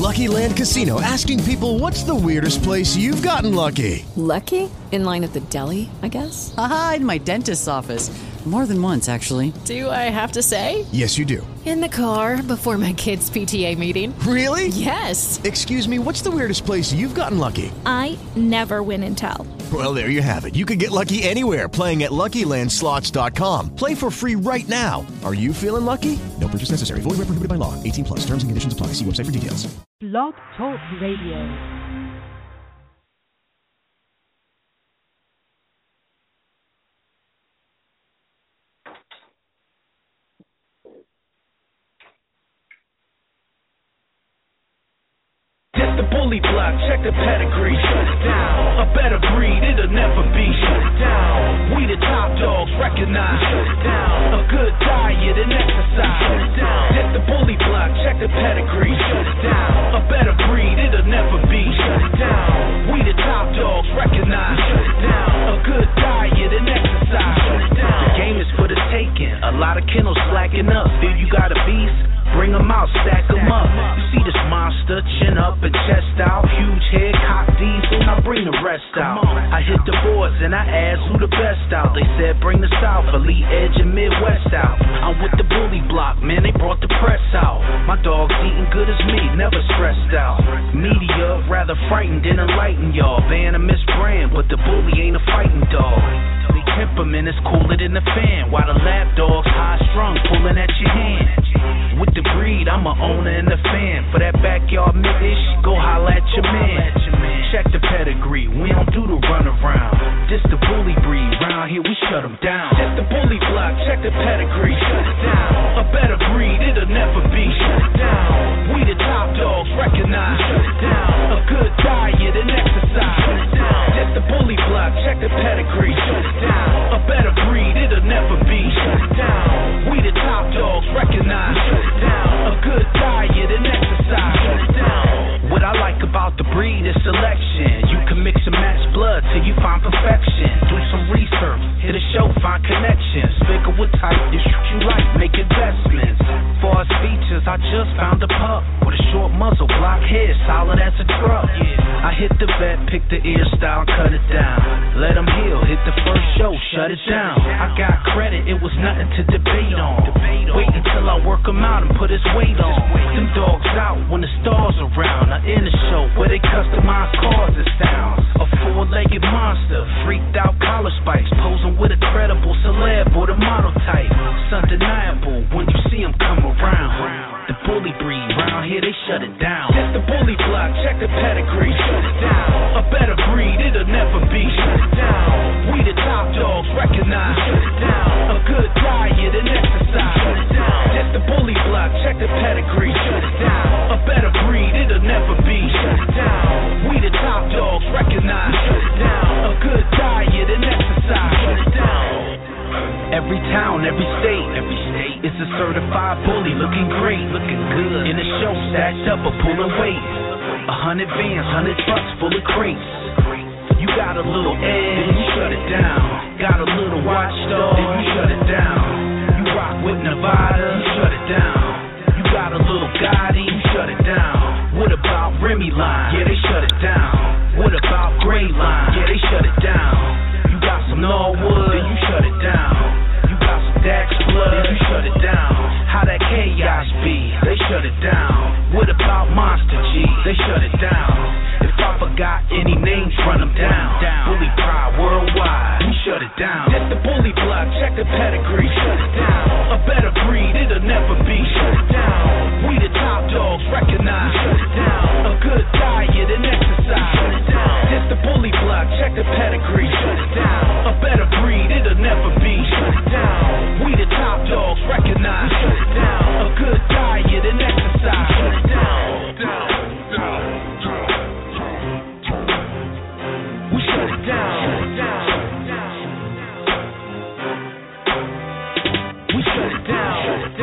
Lucky Land Casino, asking people, what's the weirdest place you've gotten lucky? Lucky? In line at the deli, I guess? Aha, in my dentist's office. More than once, actually. Do I have to say? Yes, you do. In the car before my kids' PTA meeting. Really? Yes. Excuse me, what's the weirdest place you've gotten lucky? I never win and tell. Well, there you have it. You can get lucky anywhere, playing at LuckyLandSlots.com. Play for free right now. Are you feeling lucky? No purchase necessary. Void where prohibited by law. 18 plus. Terms and conditions apply. See website for details. Blog Talk Radio. It's the bully block, check the pedigree, shut it down. A better breed, it'll never be, shut it down. We the top dogs, recognize, shut it down. A good diet and exercise, shut it down. It's the bully block, check the pedigree, shut it down. A better breed, it'll never be, shut it down. We the top dogs, recognize, shut it down. A good diet and exercise, shut it down. The game is for the taking, a lot of kennels slacking up. If you got a beast, bring them out, stack them up. You see this monster, chin up and chest out. Huge head, cock diesel, now bring the rest out. I hit the boards and I asked who the best out. They said bring the South, Elite Edge and Midwest out. I'm with the bully block, man, they brought the press out. My dog's eating good as me, never stressed out. Media rather frightened than enlightened, y'all. Ban a misbrand, but the bully ain't a fighting dog. The temperament is cooler than the fan, while the lap dog's high strung, pulling at your hand. With the breed, I'm a owner and a fan. For that backyard mid-ish, go holla at your man. Check the pedigree, we don't do the runaround. This the bully breed, round here we shut them down. This the bully block, check the pedigree, shut it down. A better breed, it'll never be, shut it down. We the top dogs, recognize, shut it down. A good diet and exercise, shut it down. This the bully block, check the pedigree, shut it down. A better breed, it'll never be, shut it down. We the top dogs, recognize, shut it down. A good diet and exercise, shut it down. What I like about the breed is selection. You can mix and match blood till you find perfection. Do some research, hit a show, find connections. Figure what type you shoot you like, make investments. For us features, I just found a pup with a short muzzle, block head, solid as a truck. I hit the vet, pick the ear style, cut it down. Let him heal, hit the first show, shut it down. I got credit, it was nothing to debate on. Wait until I work him out and put his weight on. Them dogs out when the stars around. I in the show where they customize cars and styles. A four-legged monster, freaked out collar spikes, posing with a credible celeb or the model type. It's undeniable when you see him come around. The bully breed, round here they shut it down. That's the bully block, check the pedigree, shut it down. A better breed, it'll never be, shut it down. We the top dogs, recognize, shut it down. A good diet and exercise, shut it down. That's the bully block, check the pedigree, shut it down. A better breed, it'll never be, shut it down. We the top dogs, recognize, shut it down. A good diet and exercise, shut it down. Every town, every state is a certified bully, looking great, looking good. In the show, stacked up or pulling weight. 100 vans, 100 trucks full of crates. You got a little edge, then you shut it down. Got a little watchdog, then you shut it down. You rock with Nevada, you shut it down. You got a little Gotti, you shut it down. What about Remy Line? Yeah, they shut it down. What about Gray Line? Yeah, they shut it down. You got some Norwood, then you shut it down. You got some Dax Blood, then you shut it down. How that chaos be? They shut it down. What about Monster G? They shut it down. If I forgot any names, run them down. Bully Pride worldwide, we shut it down. That's the bully block, check the pedigree, shut it down. A better breed, it'll never be, shut it down. We the top dogs, recognize, shut it down. A good diet and exercise, shut it down. That's the bully block, check the pedigree, shut it down. A better breed, it'll never be, shut it down. We the top dogs, recognize, shut it down. A good diet and exercise, shut it down. We shut it down. We shut it down.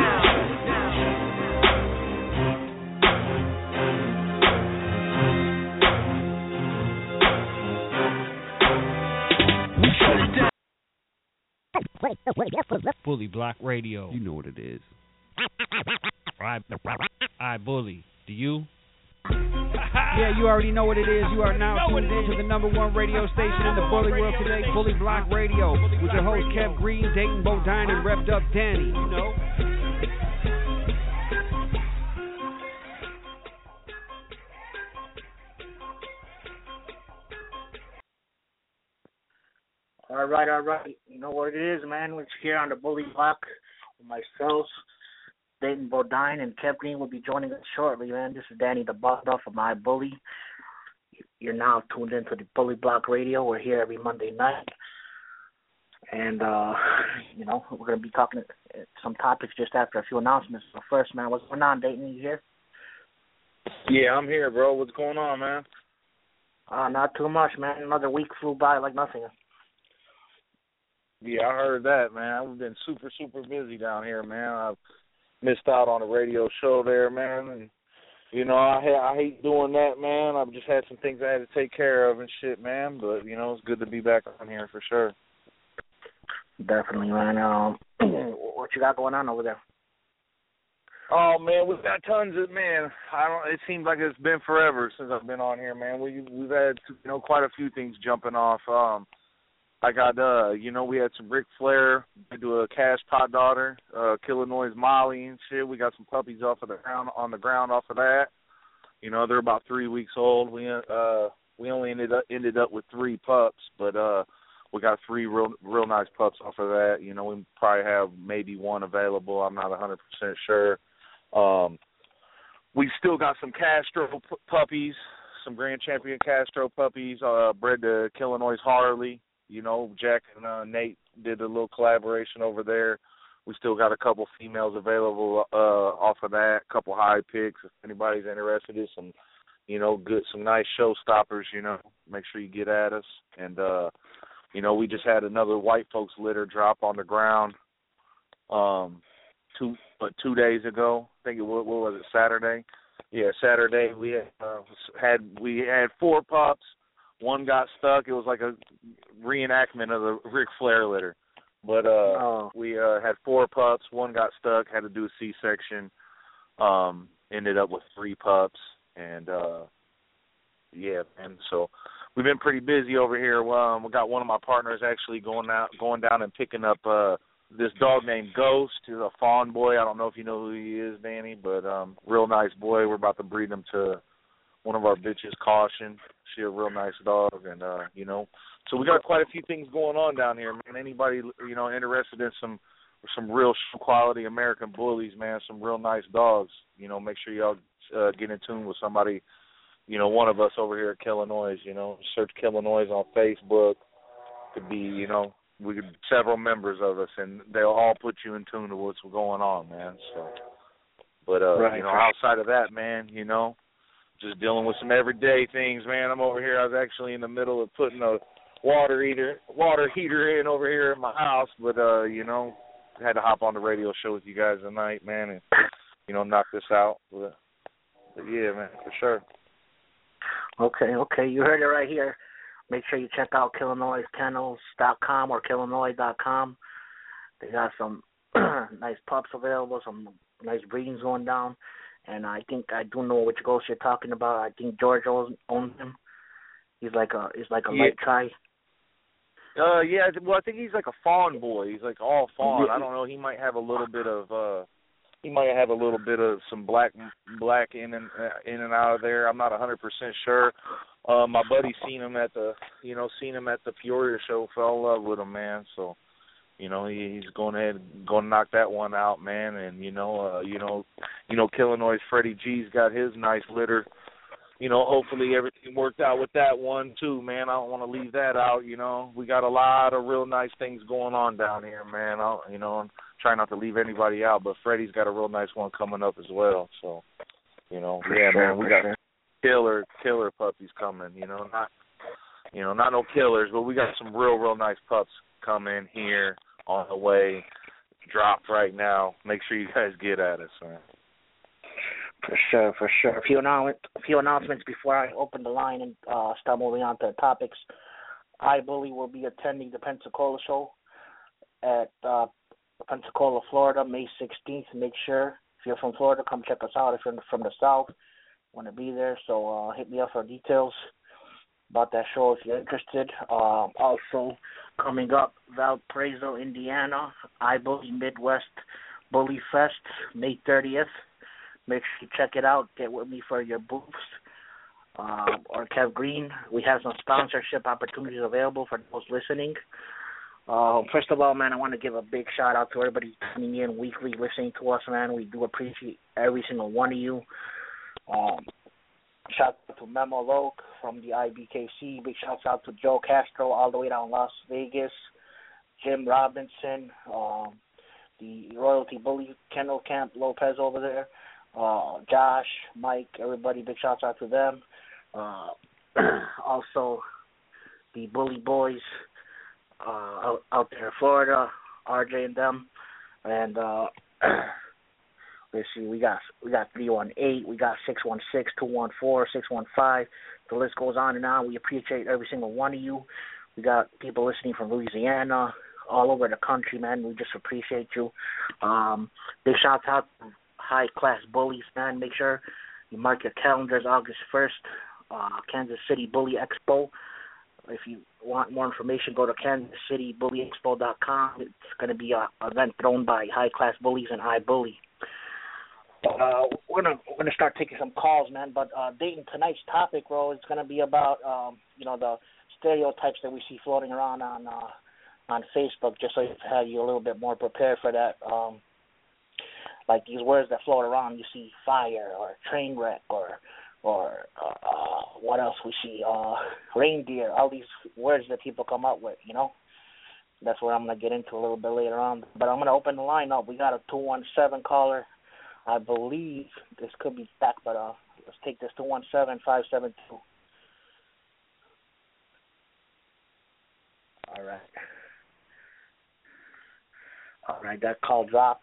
We shut it down. Bully Block Radio. You know what it is. All right, Bully. Do you? Yeah, you already know what it is. You are now tuned into the #1 radio station in the bully world today, Bully Block Radio, with your host Kev Green, Dayton Bodine, and Rev'd Up Danny. You know. All right. You know what it is, man. We're here on the Bully Block with myself, Dayton Bodine, and Kev Green will be joining us shortly, man. This is Danny the Bottom of My Bully. You're now tuned into the Bully Block Radio. We're here every Monday night. And, you know, we're going to be talking some topics just after a few announcements. So first, man, what's going on, Dayton? You here? Yeah, I'm here, bro. What's going on, man? Not too much, man. Another week flew by like nothing. Yeah, I heard that, man. I've been super, super busy down here, man. I've missed out on a radio show there, man. And, you know, I hate doing that, man. I've just had some things I had to take care of and shit, man. But, you know, it's good to be back on here for sure. Definitely, man. What you got going on over there? Oh, man, we've got tons of, man, it seems like it's been forever since I've been on here, man. We've had, you know, quite a few things jumping off. I got, you know, we had some Ric Flair, we do a Cash Pot Daughter, Illinois Molly and shit. We got some puppies on the ground off of that. You know, they're about 3 weeks old. We only ended up with 3 pups, but we got 3 real nice pups off of that. You know, we probably have maybe 1 available. I'm not 100% sure. We still got some Castro puppies, some Grand Champion Castro puppies, bred to Illinois Harley. You know, Jack and Nate did a little collaboration over there. We still got a couple females available off of that, a couple high picks. If anybody's interested in some, you know, some nice showstoppers, you know, make sure you get at us. And, you know, we just had another white folks litter drop on the ground 2 days ago. I think what was it, Saturday? Yeah, Saturday. We had 4 pups. 1 got stuck. It was like a reenactment of the Ric Flair litter. But we had 4 pups. 1 got stuck, had to do a C-section. Ended up with 3 pups. And, yeah, man, so we've been pretty busy over here. We got one of my partners actually going down and picking up this dog named Ghost. He's a fawn boy. I don't know if you know who he is, Danny, but real nice boy. We're about to breed him to one of our bitches, Caution. She's a real nice dog, and, you know. So we got quite a few things going on down here, man. Anybody, you know, interested in some real quality American bullies, man, some real nice dogs, you know, make sure y'all get in tune with somebody, you know, one of us over here at Illinois, you know. Search Illinois on Facebook. Could be, you know, several members of us, and they'll all put you in tune to what's going on, man. So, but, right, you know, outside of that, man, you know, just dealing with some everyday things, man. I'm over here. I was actually in the middle of putting a water heater in over here at my house, but, you know, had to hop on the radio show with you guys tonight, man, and, you know, knock this out. But yeah, man, for sure. Okay. You heard it right here. Make sure you check out KillinoisKennels.com or Killinois.com. They got some nice pups available, some nice breedings going down. And I think I do know which ghost you're talking about. I think George owns him. He's like a light try. Yeah. Well, I think he's like a fawn boy. He's like all fawn. I don't know. He might have a little bit of some black in and out of there. I'm not 100% sure. My buddy seen him at the Peoria show. Fell in love with him, man. So, you know, he's going to knock that one out, man. And you know, Illinois Freddie G's got his nice litter. You know, hopefully everything worked out with that one too, man. I don't want to leave that out. You know, we got a lot of real nice things going on down here, man. I'm trying not to leave anybody out, but Freddie's got a real nice one coming up as well. So, you know, man, we got killer puppies coming. You know, not no killers, but we got some real nice pups coming here on the way. Drop right now. Make sure you guys get at us, man. For sure. A few announcements before I open the line and start moving on to the topics. iBully will be attending the Pensacola show at Pensacola, Florida, May 16th. Make sure, if you're from Florida, come check us out. If you're from the South, Want to be there, so hit me up for details about that show if you're interested. Also, coming up, Valparaiso, Indiana, iBully Midwest Bully Fest, May 30th. Make sure you check it out. Get with me for your booths. Or Kev Green. We have some sponsorship opportunities available for those listening. First of all, man, I want to give a big shout out to everybody tuning in weekly, listening to us, man. We do appreciate every single one of you. Shout out to Memo Loke from the IBKC. Big shout out to Joe Castro all the way down Las Vegas. Jim Robinson, the Royalty Bully Kennel Camp Lopez over there. Josh, Mike, everybody, big shout out to them. Also, the Bully Boys out there in Florida, RJ and them. And let's see, we got 318, we got 616, 214, 615. The list goes on and on. We appreciate every single one of you. We got people listening from Louisiana, all over the country, man. We just appreciate you. Big shout out to High Class Bullies, man. Make sure you mark your calendars August 1st, Kansas City Bully Expo. If you want more information, go to kansascitybullyexpo.com. It's going to be an event thrown by High Class Bullies and iBully. We're gonna start taking some calls, man. But Dayton, tonight's topic, bro, is gonna be about the stereotypes that we see floating around on Facebook. Just so you have you a little bit more prepared for that. Like these words that float around, you see fire or train wreck or what else we see? Reindeer. All these words that people come up with, That's what I'm gonna get into a little bit later on. But I'm gonna open the line up. We got a 217 caller. I believe this could be back, but let's take this 217-572. All right, that call dropped.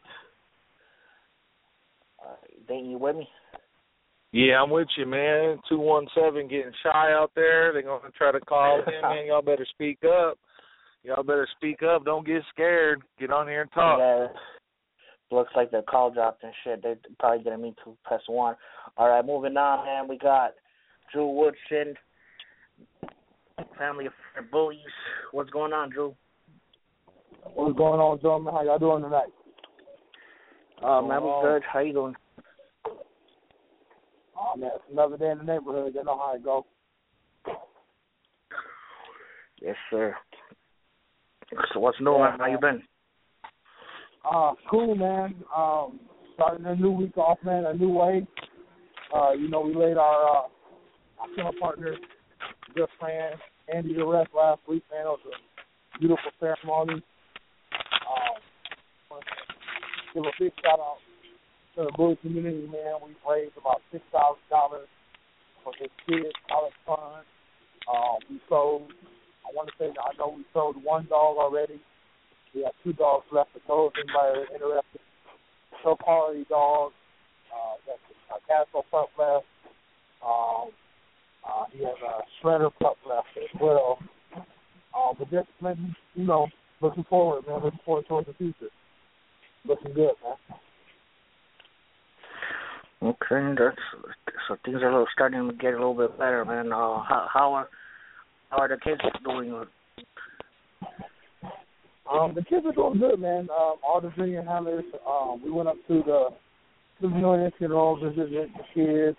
Dayton, you with me? Yeah, I'm with you, man. 217 getting shy out there. They're going to try to call in, man. Y'all better speak up. Don't get scared. Get on here and talk. Yeah. Looks like the call dropped and shit. They probably didn't mean to press 1. All right, moving on, man. We got Drew Woodson, Family Affair Bullies. What's going on, Drew? What's going on, gentlemen? How y'all doing tonight? Man, we good. How you doing? Oh, man, it's another day in the neighborhood. You know how it goes. Yes, sir. So what's new, man? How you been? Cool, man. Starting a new week off, man, a new way. We laid our killer partner, good friend, Andy to rest last week, man. It was a beautiful ceremony. Give a big shout out to the Bully community, man. We raised about $6,000 for his kids' college fund. We sold, I know we sold 1 dog already. We have 2 dogs left for those anybody interested. So quality dogs. That's a Castle pup left. He has a Shredder pup left as well. But just looking forward, man. Looking forward towards the future. Looking good, man. Okay, so things are starting to get a little bit better, man. How are the kids doing? The kids are doing good, man. All the junior handlers, we went up to the million roll, visited the kids,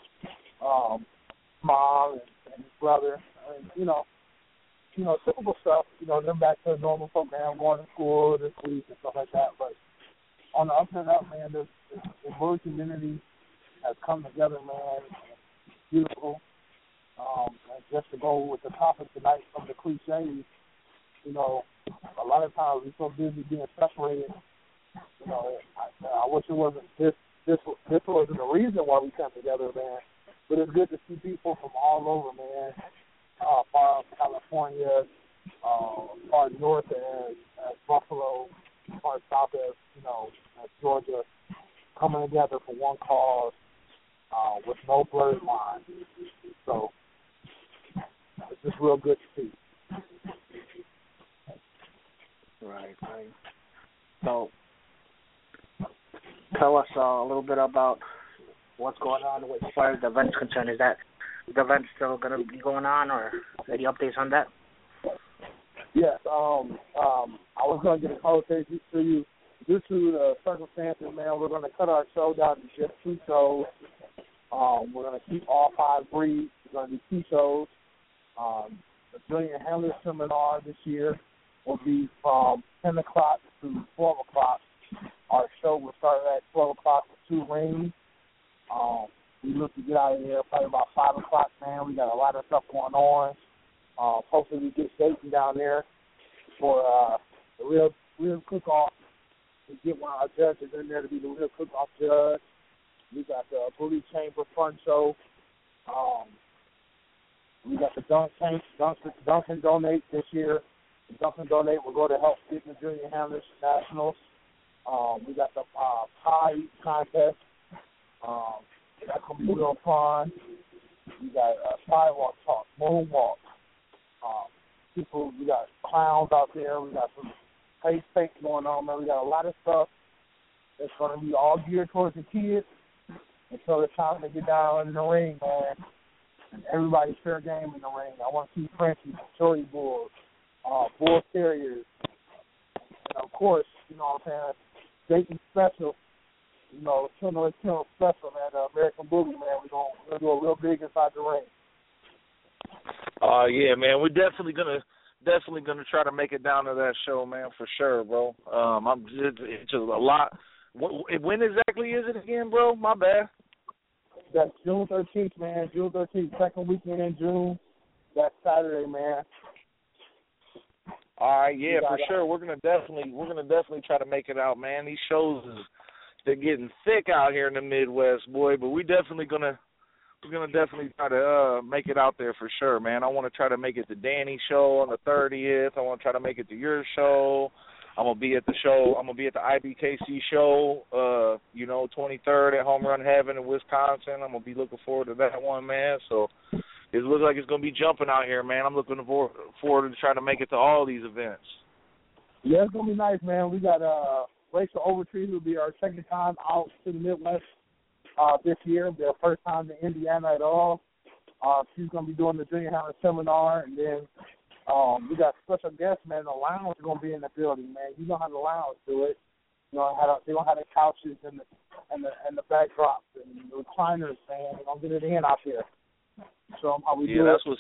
mom and his brother, and, typical stuff. Them back to the normal program, going to school this week and stuff like that. But on the up and up, man, the Bully community has come together, man. It's beautiful. And just to go with the topic tonight, some of the cliches, a lot of times we're so busy being separated. I wish it wasn't this wasn't the reason why we come together, man. But it's good to see people from all over, man. Far California, far north as Buffalo, far south as Georgia, coming together for one cause with no blurred lines. So it's just real good to see. Right. So, tell us a little bit about what's going on as far as the event's concerned. Is that the event still going to be going on, or any updates on that? Yes. I was going to get a conversation to you. Due to the circumstances, man, we're going to cut our show down to just 2 shows. We're going to keep all 5 breeds. We're going to do 2 shows. The Brilliant Handler Seminar this year will be from 10 o'clock to 12 o'clock. Our show will start at 12 o'clock with 2 rings. We look to get out of here probably about 5 o'clock, man. We got a lot of stuff going on. Hopefully we get Dayton down there for the real cook-off. We get one of our judges in there to be the real cook-off judge. We got the Bully Chamber Fun Show. We got the Dunk Tank, Dunk and Donate this year. The Dunk and Donate will go to help get the Junior Handlers Nationals. We got the pie contest. That's going to be real fun. We got sidewalk talk, moonwalk. We got clowns out there. We got some face paint going on, man. We got a lot of stuff that's going to be all geared towards the kids until it's time to get down in the ring, man. And everybody's fair game in the ring. I want to see Frenchies, Shorty Bulls, Bull Terriers, and of course, you know what I'm saying, Dayton Special, you know, Children's Special, man, the American Boogie, man. We're gonna do a real big inside the ring. Yeah, man, we're definitely gonna try to make it down to that show, man, for sure, bro. It's just a lot. When exactly is it again, bro? My bad. That's June 13th, man. June 13th, second weekend in June. That's Saturday, man. All right, yeah, for sure. We're gonna definitely try to make it out, man. These shows they're getting thick out here in the Midwest, boy. But we're gonna definitely try to make it out there for sure, man. I want to try to make it to Danny's show on the 30th. I want to try to make it to your show. I'm gonna be at the show. I'm gonna be at the IBKC show, 23rd at Home Run Heaven in Wisconsin. I'm gonna be looking forward to that one, man. So it looks like it's gonna be jumping out here, man. I'm looking forward to trying to make it to all these events. Yeah, it's gonna be nice, man. We got Rachel Overtree, who'll be our second time out to the Midwest this year. Their first time to Indiana at all. She's gonna be doing the Junior Handler Seminar, and then we got special guests, man. The lounge is gonna be in the building, man. You know how the lounge do it. You know how they're gonna have the couches and the backdrops and the recliners, man. They're gonna get it in out there. Show them how we do it.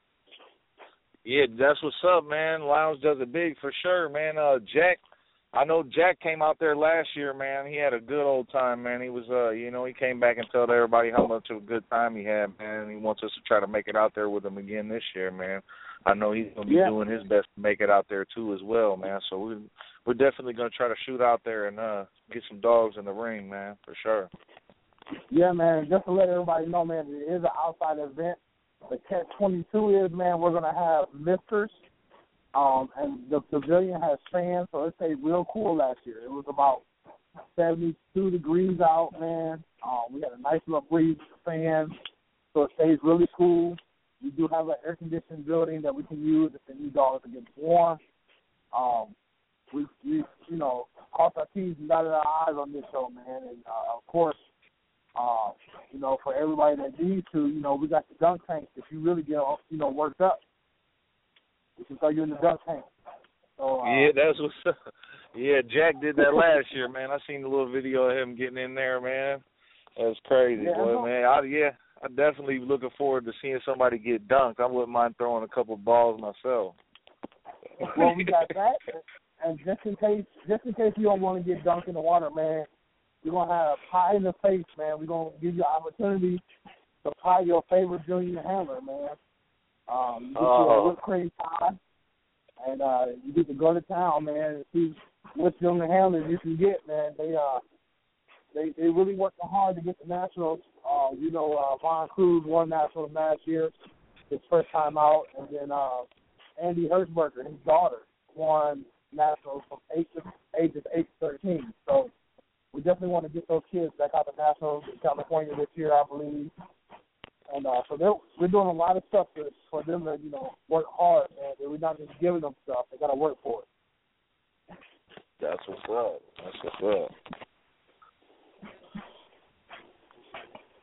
That's what's up, man. Lounge does it big for sure, man. Jack, I know Jack came out there last year, man. He had a good old time, man. He was, he came back and told everybody how much of a good time he had, man. And he wants us to try to make it out there with him again this year, man. I know he's going to be doing his best to make it out there, too, as well, man. So we're definitely going to try to shoot out there and get some dogs in the ring, man, for sure. Yeah, man, just to let everybody know, man, it is an outside event. The Catch-22 is, man, we're going to have lifters, and the pavilion has fans, so it stayed real cool last year. It was about 72 degrees out, man. We had a nice little breeze with fans, so it stays really cool. We do have an air-conditioned building that we can use if the new dogs are getting warm. We crossed our T's and dotted our I's on this show, man. And, of course, for everybody that needs to, we got the dunk tank. If you really get, worked up, we can throw you in the dunk tank. So, that's what's up. Yeah, Jack did that last year, man. I seen the little video of him getting in there, man. That's crazy, boy, man. I'm definitely looking forward to seeing somebody get dunked. I wouldn't mind throwing a couple balls myself. Well, we got that, and just in case you don't want to get dunked in the water, man, we're gonna have pie in the face, man. We're gonna give you an opportunity to pie your favorite junior handler, man. You get you a whipped cream pie, and you get to go to town, man, and see what junior handlers you can get, man. They really working hard to get the nationals. Von Cruz won nationals last year, his first time out, and then Andy Hertzberger, his daughter, won nationals from ages 8 to 13. So we definitely want to get those kids back out to nationals in California this year, I believe. And so we're doing a lot of stuff for them to, work hard, man. We're not just giving them stuff. They got to work for it. That's what's up.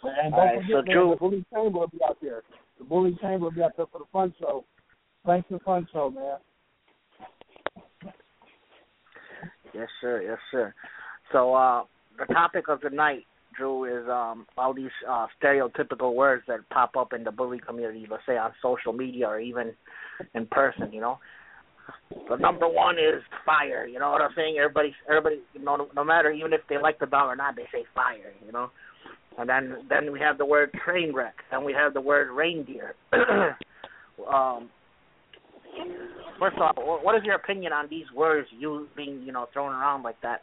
And don't forget, man, the Bully Chamber will be out there. The Bully Chamber will be out there for the fun show. Thanks for the fun show, man. Yes, sir. Yes, sir. So the topic of the night, Drew, is all these stereotypical words that pop up in the bully community, let's say on social media or even in person, you know. The number one is fire, you know what I'm saying? Everybody, you know, no matter even if they like the dog or not, they say fire, you know. And then we have the word train wreck, and we have the word reindeer. First off, what is your opinion on these words being, you know, thrown around like that?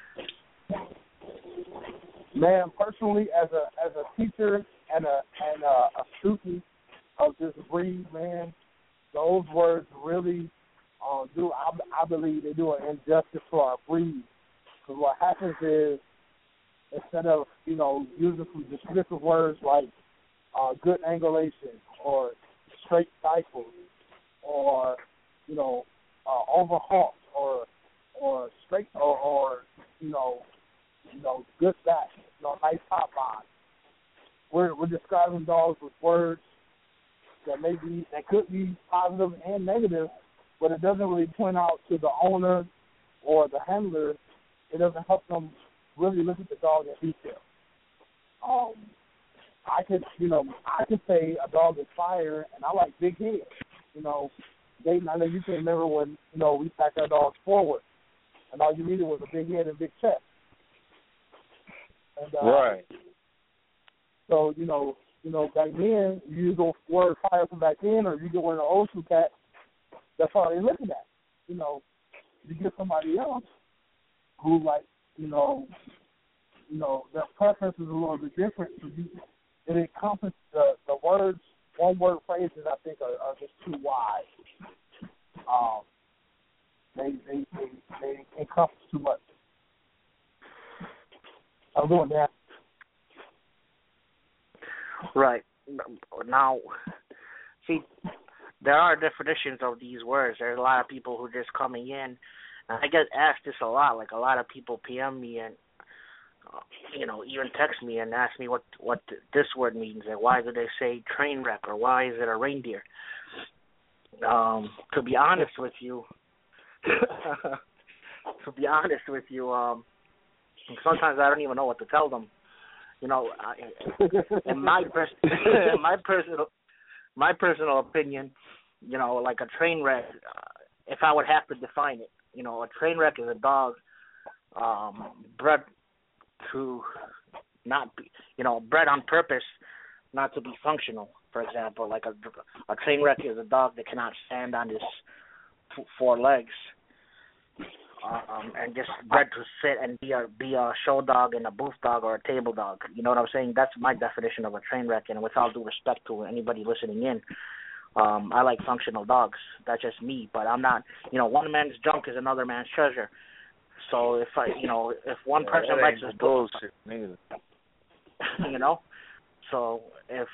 Man, personally, as a teacher and a student of this breed, man, those words really I believe they do an injustice to our breed. Because what happens is, instead of, you know, using some descriptive words like good angulation or straight cycles or, you know, overhauls or straight or you know, good back, you know, nice top line. We're describing dogs with words that could be positive and negative, but it doesn't really point out to the owner or the handler. It doesn't help them really look at the dog in detail. I could say a dog is fire, and I like big heads. You know, Dayton, I know you can remember when, you know, we packed our dogs forward, and all you needed was a big head and big chest. And, right. So, you know, back then, you use those words fire from back then, or you get one of the old school cats, that's all they're looking at. You know, you get somebody else who, like, you know, their preference is a little bit different. So it encompasses the words, one-word phrases, I think, are just too wide. They encompass too much. I'm doing that. Right. Now, see, there are definitions of these words. There's a lot of people who are just coming in, and I get asked this a lot. Like, a lot of people PM me and, you know, even text me and ask me what this word means and why do they say train wreck or why is it a reindeer. To be honest with you, sometimes I don't even know what to tell them. You know, in my personal opinion, you know, like a train wreck, if I would have to define it, you know, a train wreck is a dog bred to not be, you know, bred on purpose not to be functional. For example, like a train wreck is a dog that cannot stand on his four legs, and just bred to sit and be a show dog and a booth dog or a table dog. You know what I'm saying? That's my definition of a train wreck. And with all due respect to anybody listening in, I like functional dogs. That's just me. But I'm not, you know, one man's junk is another man's treasure. So if one person likes his bullshit, you know, so if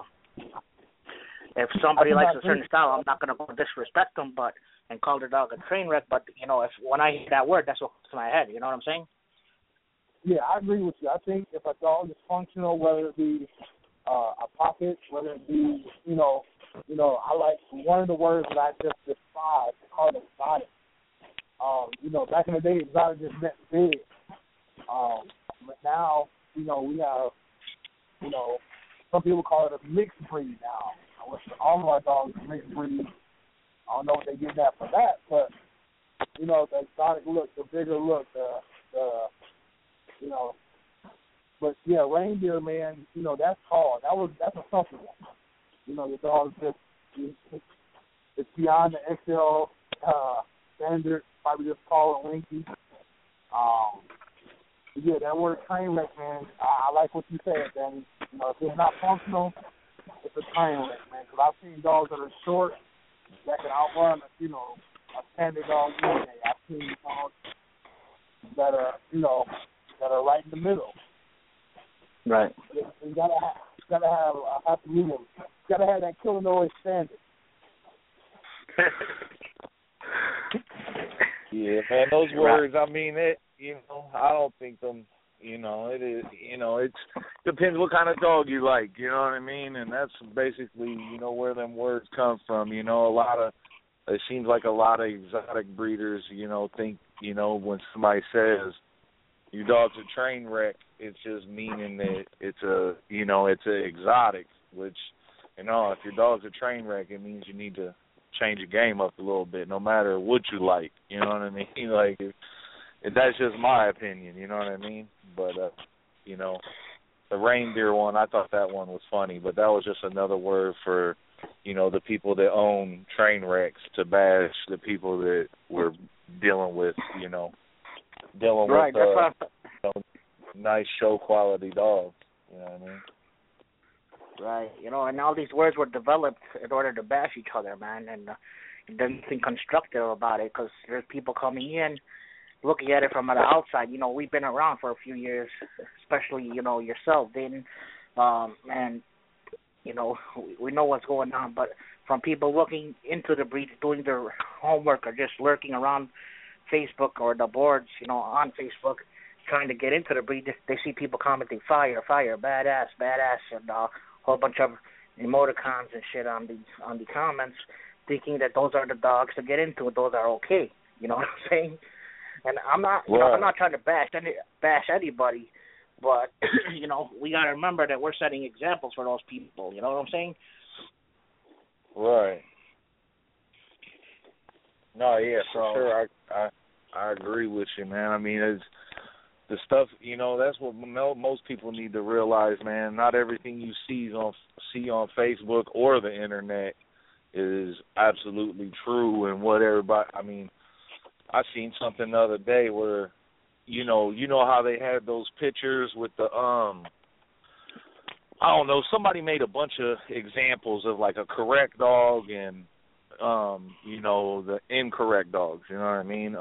somebody likes a certain style, I'm not going to disrespect them, and call their dog a train wreck. But you know, when I hear that word, that's what comes to my head. You know what I'm saying? Yeah, I agree with you. I think if a dog is functional, whether it be a pocket, whether it be, you know, I like one of the words that I just despise, called exotic. You know, back in the day, exotic just meant big. But now, you know, we have, you know, some people call it a mixed breed now. I wish all of our dogs are mixed breed. I don't know what they get that for that, but, you know, the exotic look, the bigger look, the you know. But, yeah, reindeer, man, you know, that's hard. That's a something. You know, the dog it's beyond the XL standard, probably just tall and winky. Yeah, that word train wreck, man, I like what you said, Danny. You know, if it's not functional, it's a train wreck, man. Because I've seen dogs that are short that can outrun, you know, a standard dog any day. I've seen dogs that are, you know, that are right in the middle. Right. You gotta have a happy medium. You gotta have that Illinois standard. Yeah, man, those words, I mean, it, you know, I don't think them, You know, it is. You know, it depends what kind of dog you like. You know what I mean? And that's basically, you know, where them words come from. You know, it seems like a lot of exotic breeders, you know, think, you know, when somebody says your dog's a train wreck, it's just meaning that it's a exotic. Which, you know, if your dog's a train wreck, it means you need to change your game up a little bit, no matter what you like. You know what I mean? Like, that's just my opinion. You know what I mean? But you know, the reindeer one, I thought that one was funny, but that was just another word for, you know, the people that own train wrecks to bash the people that were dealing with, you know, nice show quality dogs. You know what I mean? Right. You know, and all these words were developed in order to bash each other, man, and there's nothing constructive about it because there's people coming in looking at it from the outside. You know, we've been around for a few years, especially, you know, yourself, Dayton, and, you know, we know what's going on, but from people looking into the breed, doing their homework or just lurking around Facebook or the boards, you know, on Facebook, trying to get into the breed, they see people commenting, fire, badass, and a whole bunch of emoticons and shit on the comments, thinking that those are the dogs to get into, those are okay. You know what I'm saying? And I'm not, you know, I'm not trying to bash anybody, but you know, we got to remember that we're setting examples for those people. You know what I'm saying? Right. No, yeah, for sure. I agree with you, man. I mean, it's the stuff, you know, that's what most people need to realize, man. Not everything you see on Facebook or the internet is absolutely true, and what everybody, I mean, I seen something the other day where, you know how they had those pictures with the, I don't know, somebody made a bunch of examples of like a correct dog and, you know, the incorrect dogs, you know what I mean?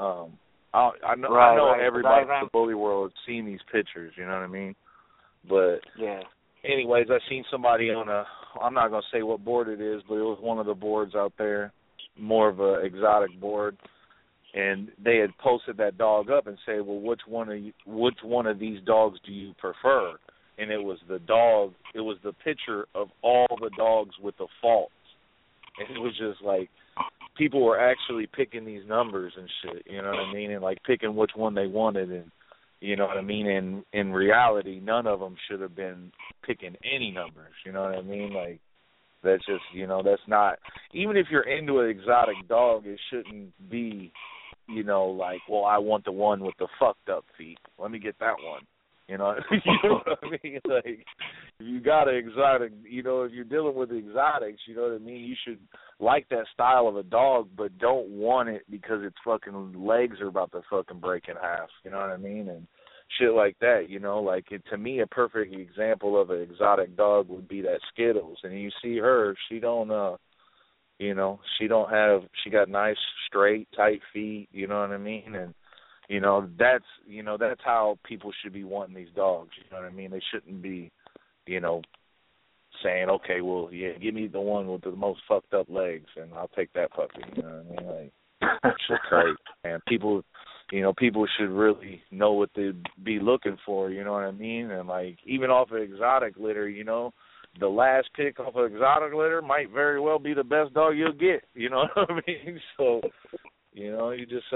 I know everybody in the bully world has seen these pictures, you know what I mean? But yeah. Anyways, I seen somebody on I'm not going to say what board it is, but it was one of the boards out there, more of an exotic board, and they had posted that dog up and said, well, which one of these dogs do you prefer? And it was the picture of all the dogs with the faults. And it was just like, people were actually picking these numbers and shit, you know what I mean? And like picking which one they wanted, and you know what I mean? And in reality, none of them should have been picking any numbers, you know what I mean? Like, that's just, you know, that's not, even if you're into an exotic dog, it shouldn't be, you know, like, well, I want the one with the fucked up feet. Let me get that one. You know, you know what I mean? Like, if you got an exotic, you know, if you're dealing with exotics, you know what I mean? You should like that style of a dog, but don't want it because its fucking legs are about to fucking break in half. You know what I mean? And shit like that, you know? Like, to me, a perfect example of an exotic dog would be that Skittles. And you see her, she don't, you know, she got nice, straight, tight feet, you know what I mean? And, you know, that's how people should be wanting these dogs, you know what I mean? They shouldn't be, you know, saying, okay, well, yeah, give me the one with the most fucked up legs, and I'll take that puppy, you know what I mean? Like, shit's great, and people should really know what to be looking for, you know what I mean? And, like, even off of exotic litter, you know, the last pick off of exotic litter might very well be the best dog you'll get, you know what I mean? So, you know, you just,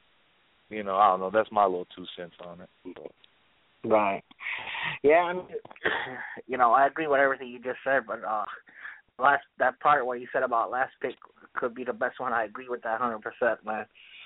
you know, I don't know. That's my little 2 cents on it. So. Right. Yeah, I mean, you know, I agree with everything you just said, but that part where you said about last pick could be the best one. I agree with that 100%, man.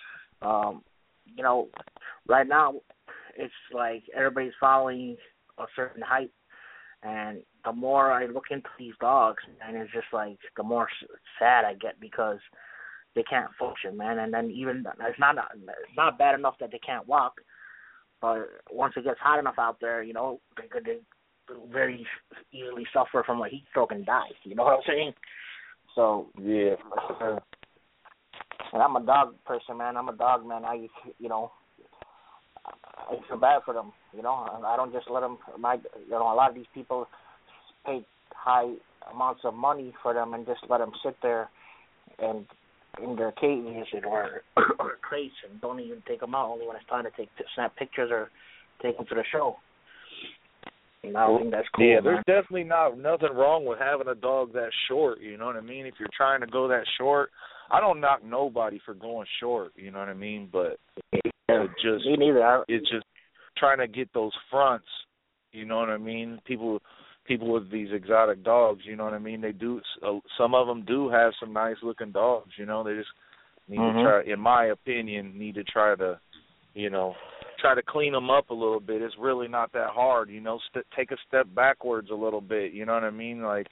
You know, right now it's like everybody's following a certain hype, and the more I look into these dogs, and it's just like the more sad I get because they can't function, man. And then even it's not bad enough that they can't walk, but once it gets hot enough out there, you know, they could very easily suffer from a heat stroke and die. You know what I'm saying? So yeah. And I'm a dog person, man. I'm a dog man. I feel bad for them. You know, I don't just let them. You know, a lot of these people pay high amounts of money for them and just let them sit there and in their cages or crates and don't even take them out only when it's time to snap pictures or take them to the show. And I think that's cool. Yeah, man. there's definitely nothing wrong with having a dog that short. You know what I mean? If you're trying to go that short, I don't knock nobody for going short. You know what I mean? But me neither. It's just trying to get those fronts. You know what I mean? People with these exotic dogs. You know what I mean? They do. Some of them do have some nice looking dogs. You know, they just need to try. In my opinion, need to try to, try to clean them up a little bit. It's really not that hard, take a step backwards a little bit, you know what I mean? Like,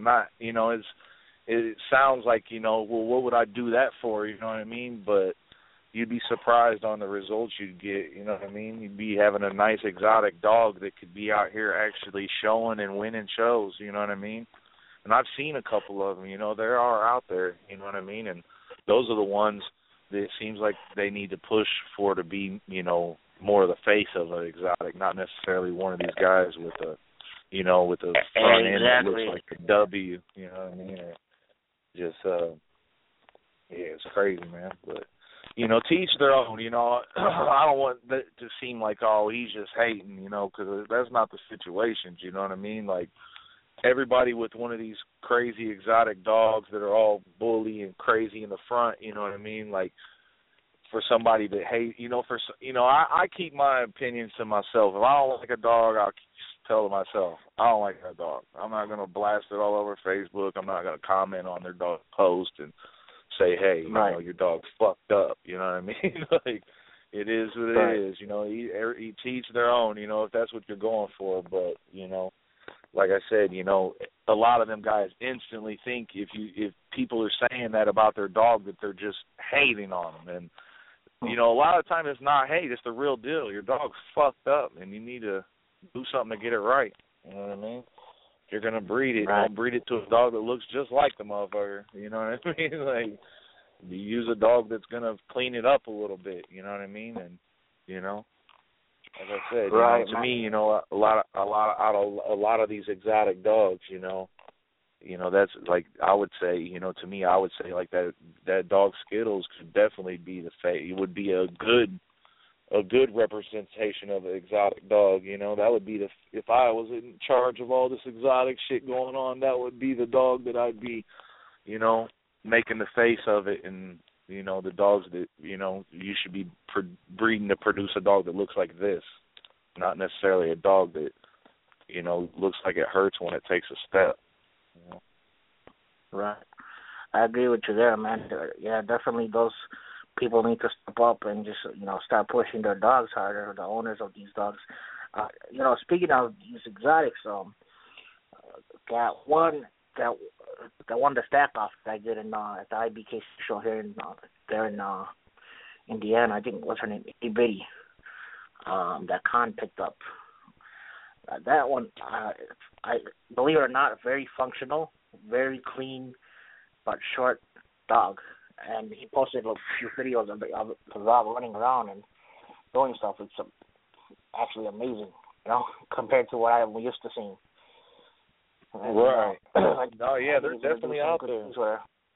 it sounds like, well, what would I do that for, you know what I mean? But you'd be surprised on the results you'd get, you know what I mean? You'd be having a nice exotic dog that could be out here actually showing and winning shows, you know what I mean? And I've seen a couple of them, they are out there, you know what I mean? And those are the ones that it seems like they need to push for to be, more of the face of an exotic, not necessarily one of these guys with a, with a front end that looks like a W, you know what I mean? Or just, it's crazy, man. But, to each their own, I don't want that to seem like, oh, he's just hating, because that's not the situation, you know what I mean? Like, everybody with one of these crazy exotic dogs that are all bully and crazy in the front, you know what I mean? Like, for somebody to hate, I keep my opinions to myself. If I don't like a dog, I'll tell myself, I don't like that dog. I'm not going to blast it all over Facebook. I'm not going to comment on their dog post and say, hey, your dog's fucked up. You know what I mean? Like, it is what it is. Each their own, if that's what you're going for. But, like I said, a lot of them guys instantly think if people are saying that about their dog that they're just hating on them. And, a lot of the time it's not hate, it's the real deal. Your dog's fucked up, and you need to do something to get it right. You know what I mean? If you're going to breed it, don't breed it to a dog that looks just like the motherfucker. You know what I mean? Like, you use a dog that's going to clean it up a little bit. You know what I mean? And, like I said, to me, a lot of these exotic dogs, that's like, I would say, to me, I would say like that dog Skittles could definitely be it would be a good representation of an exotic dog. That would be if I was in charge of all this exotic shit going on, that would be the dog that I'd be, making the face of it. And the dogs that you should be breeding to produce a dog that looks like this, not necessarily a dog that looks like it hurts when it takes a step. Right. I agree with you there, man. Yeah, definitely those people need to step up and just, start pushing their dogs harder, the owners of these dogs. Speaking of these exotics, that one the stack off that I did at the IBK show here in Indiana, I think, what's her name, Biddy, that Khan picked up. That one, I believe it or not, very functional, very clean, but short dog. And he posted a few videos of Rob running around and doing stuff. It's actually amazing, compared to what I'm used to seeing. And, right. They're definitely out there.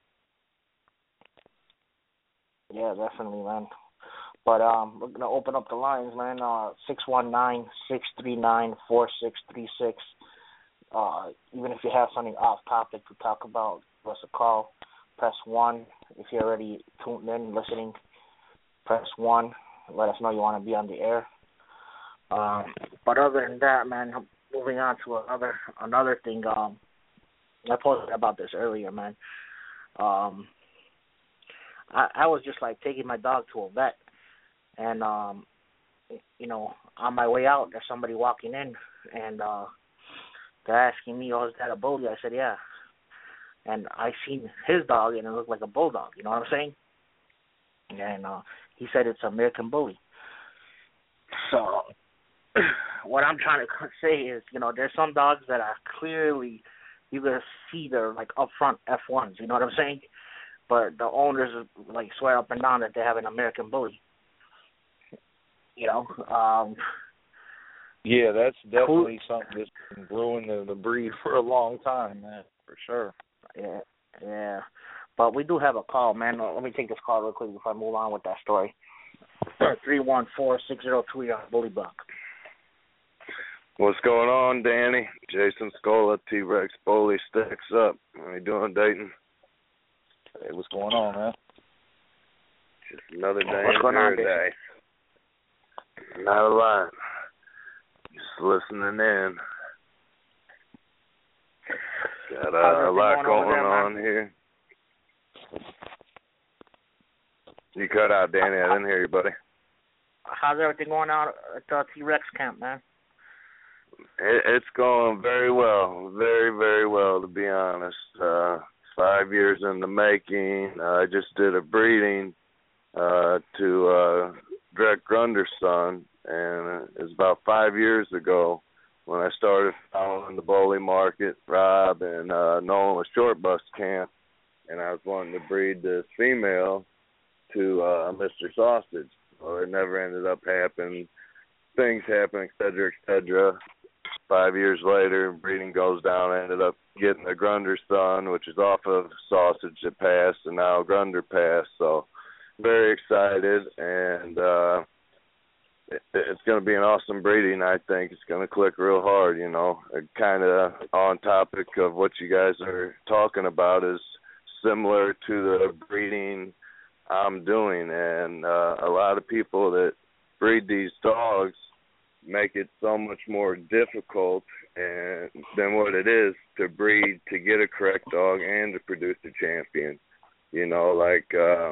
Yeah, definitely, man. But we're going to open up the lines, man, 619-639-4636. Even if you have something off topic to talk about, give us a call. Press 1. If you're already tuned in, listening, press 1. Let us know you want to be on the air. But other than that, man, moving on to another thing. I posted about this earlier, man. I was just like taking my dog to a vet, and on my way out, there's somebody walking in, and they're asking me, "Oh, is that a bully?" I said, "Yeah." And I seen his dog, and it looked like a bulldog. You know what I'm saying? And he said it's American Bully. So what I'm trying to say is, there's some dogs that are clearly, you can see they're like upfront F1s. You know what I'm saying? But the owners like swear up and down that they have an American Bully. Yeah, that's definitely something that's been brewing the breed for a long time, man, for sure. Yeah. But we do have a call, man. Let me take this call real quick before I move on with that story. 314-603 on Bully Block. What's going on, Danny? Jason Scola, T-Rex Bully, Stacks Up. How you doing, Dayton? Hey, what's going on, man? Just another day What's in going on, paradise. Not a lot. Just listening in. Got a lot going on here. You cut out, Danny. I didn't hear you, buddy. How's everything going on at the T-Rex camp, man? It's going very well. Very, very well, to be honest. 5 years in the making. I just did a breeding to Drek Grunder's son, and it was about 5 years ago when I started following the Bully market. Rob and Nolan was Short Bus Camp, and I was wanting to breed this female to Mr. Sausage. Well, it never ended up happening. Things happen, et cetera, et cetera. 5 years later, breeding goes down. I ended up getting a Grunder son, which is off of Sausage that passed, and now Grunder passed. So very excited, and it's going to be an awesome breeding, I think. It's going to click real hard, you know. Kind of on topic of what you guys are talking about is similar to the breeding I'm doing, and a lot of people that breed these dogs make it so much more difficult than what it is to breed, to get a correct dog and to produce a champion. You know, like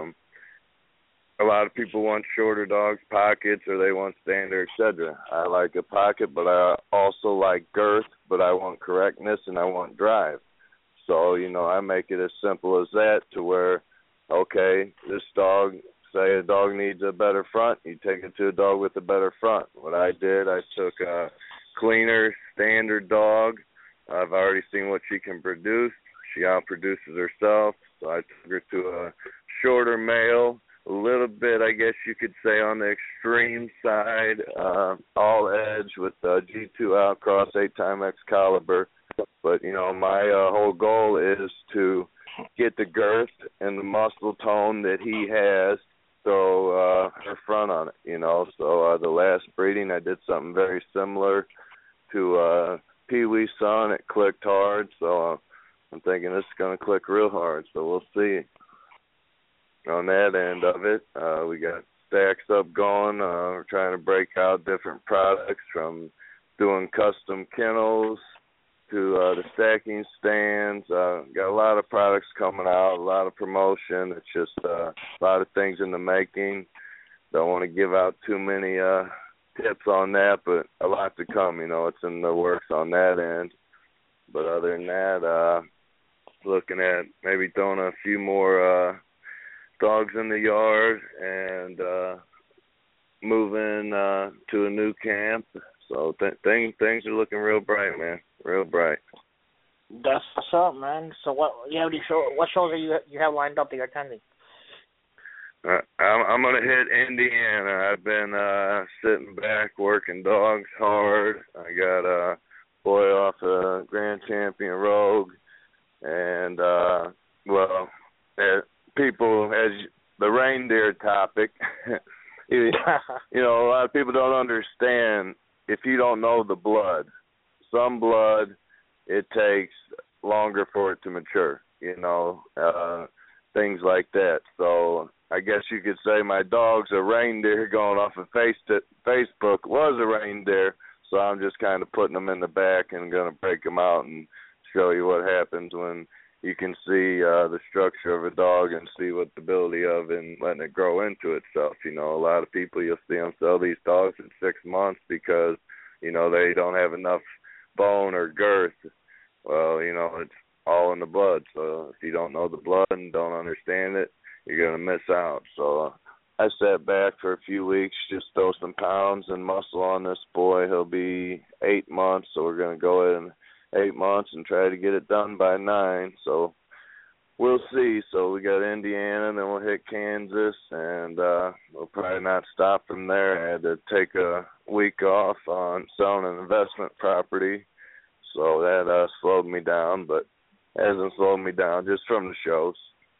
a lot of people want shorter dogs, pockets, or they want standard, etc. I like a pocket, but I also like girth, but I want correctness and I want drive. So, you know, I make it as simple as that, to where, okay, this dog, say a dog needs a better front, you take it to a dog with a better front. What I did, I took a cleaner, standard dog. I've already seen what she can produce. She outproduces herself, so I took her to a shorter male, a little bit, I guess you could say, on the extreme side, all edge with G2 outcross, 8-time Excalibur. But, you know, my whole goal is to get the girth and the muscle tone that he has, throw her front on it, you know. So the last breeding, I did something very similar to Pee Wee's son. It clicked hard, so I'm thinking this is going to click real hard, so we'll see. On that end of it, we got Stacks Up going. We're trying to break out different products, from doing custom kennels to the stacking stands. Got a lot of products coming out, a lot of promotion. It's just a lot of things in the making. Don't want to give out too many tips on that, but a lot to come. You know, it's in the works on that end. But other than that, looking at maybe throwing a few more dogs in the yard and moving to a new camp. So things are looking real bright, man. Real bright. That's what's up, man. So what shows are you have lined up that you're attending? I'm gonna hit Indiana. I've been sitting back working dogs hard. I got a boy off a Grand Champion Rogue, and people, as the reindeer topic, you know, a lot of people don't understand. If you don't know the blood, some blood, it takes longer for it to mature, you know, things like that. So I guess you could say my dog's a reindeer going off of Facebook, was a reindeer, so I'm just kind of putting them in the back and going to break them out and show you what happens when you can see the structure of a dog and see what the ability of and letting it grow into itself. You know, a lot of people, you'll see them sell these dogs at 6 months because, you know, they don't have enough bone or girth. Well, you know, it's all in the blood. So if you don't know the blood and don't understand it, you're going to miss out. So I sat back for a few weeks, just throw some pounds and muscle on this boy. He'll be 8 months, so we're going to go in 8 months and try to get it done by 9. So we'll see. So we got Indiana, and then we'll hit Kansas, and we'll probably not stop from there. I had to take a week off on selling an investment property, so that slowed me down, but hasn't slowed me down, just from the shows.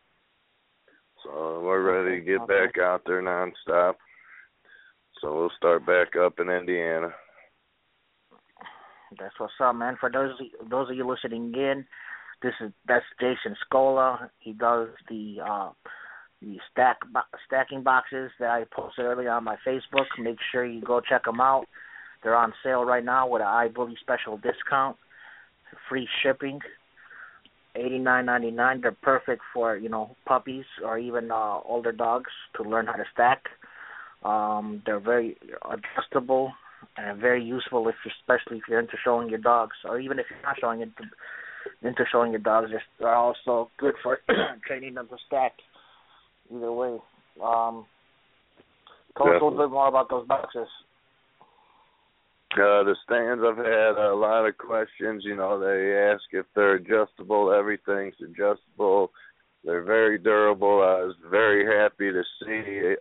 So we're ready to get back out there nonstop. So we'll start back up in Indiana. That's what's up, man. For those of you listening in, that's Jason Scola. He does the stacking boxes that I posted earlier on my Facebook. Make sure you go check them out. They're on sale right now with an iBully special discount, free shipping, $89.99. They're perfect for puppies or even older dogs to learn how to stack. They're very adjustable and very useful, especially if you're into showing your dogs, or even if you're not into showing your dogs. They're also good for training them to stack. Either way, tell us a little bit more about those boxes. The stands, I've had a lot of questions. They ask if they're adjustable. Everything's adjustable. They're very durable. I was very happy to see.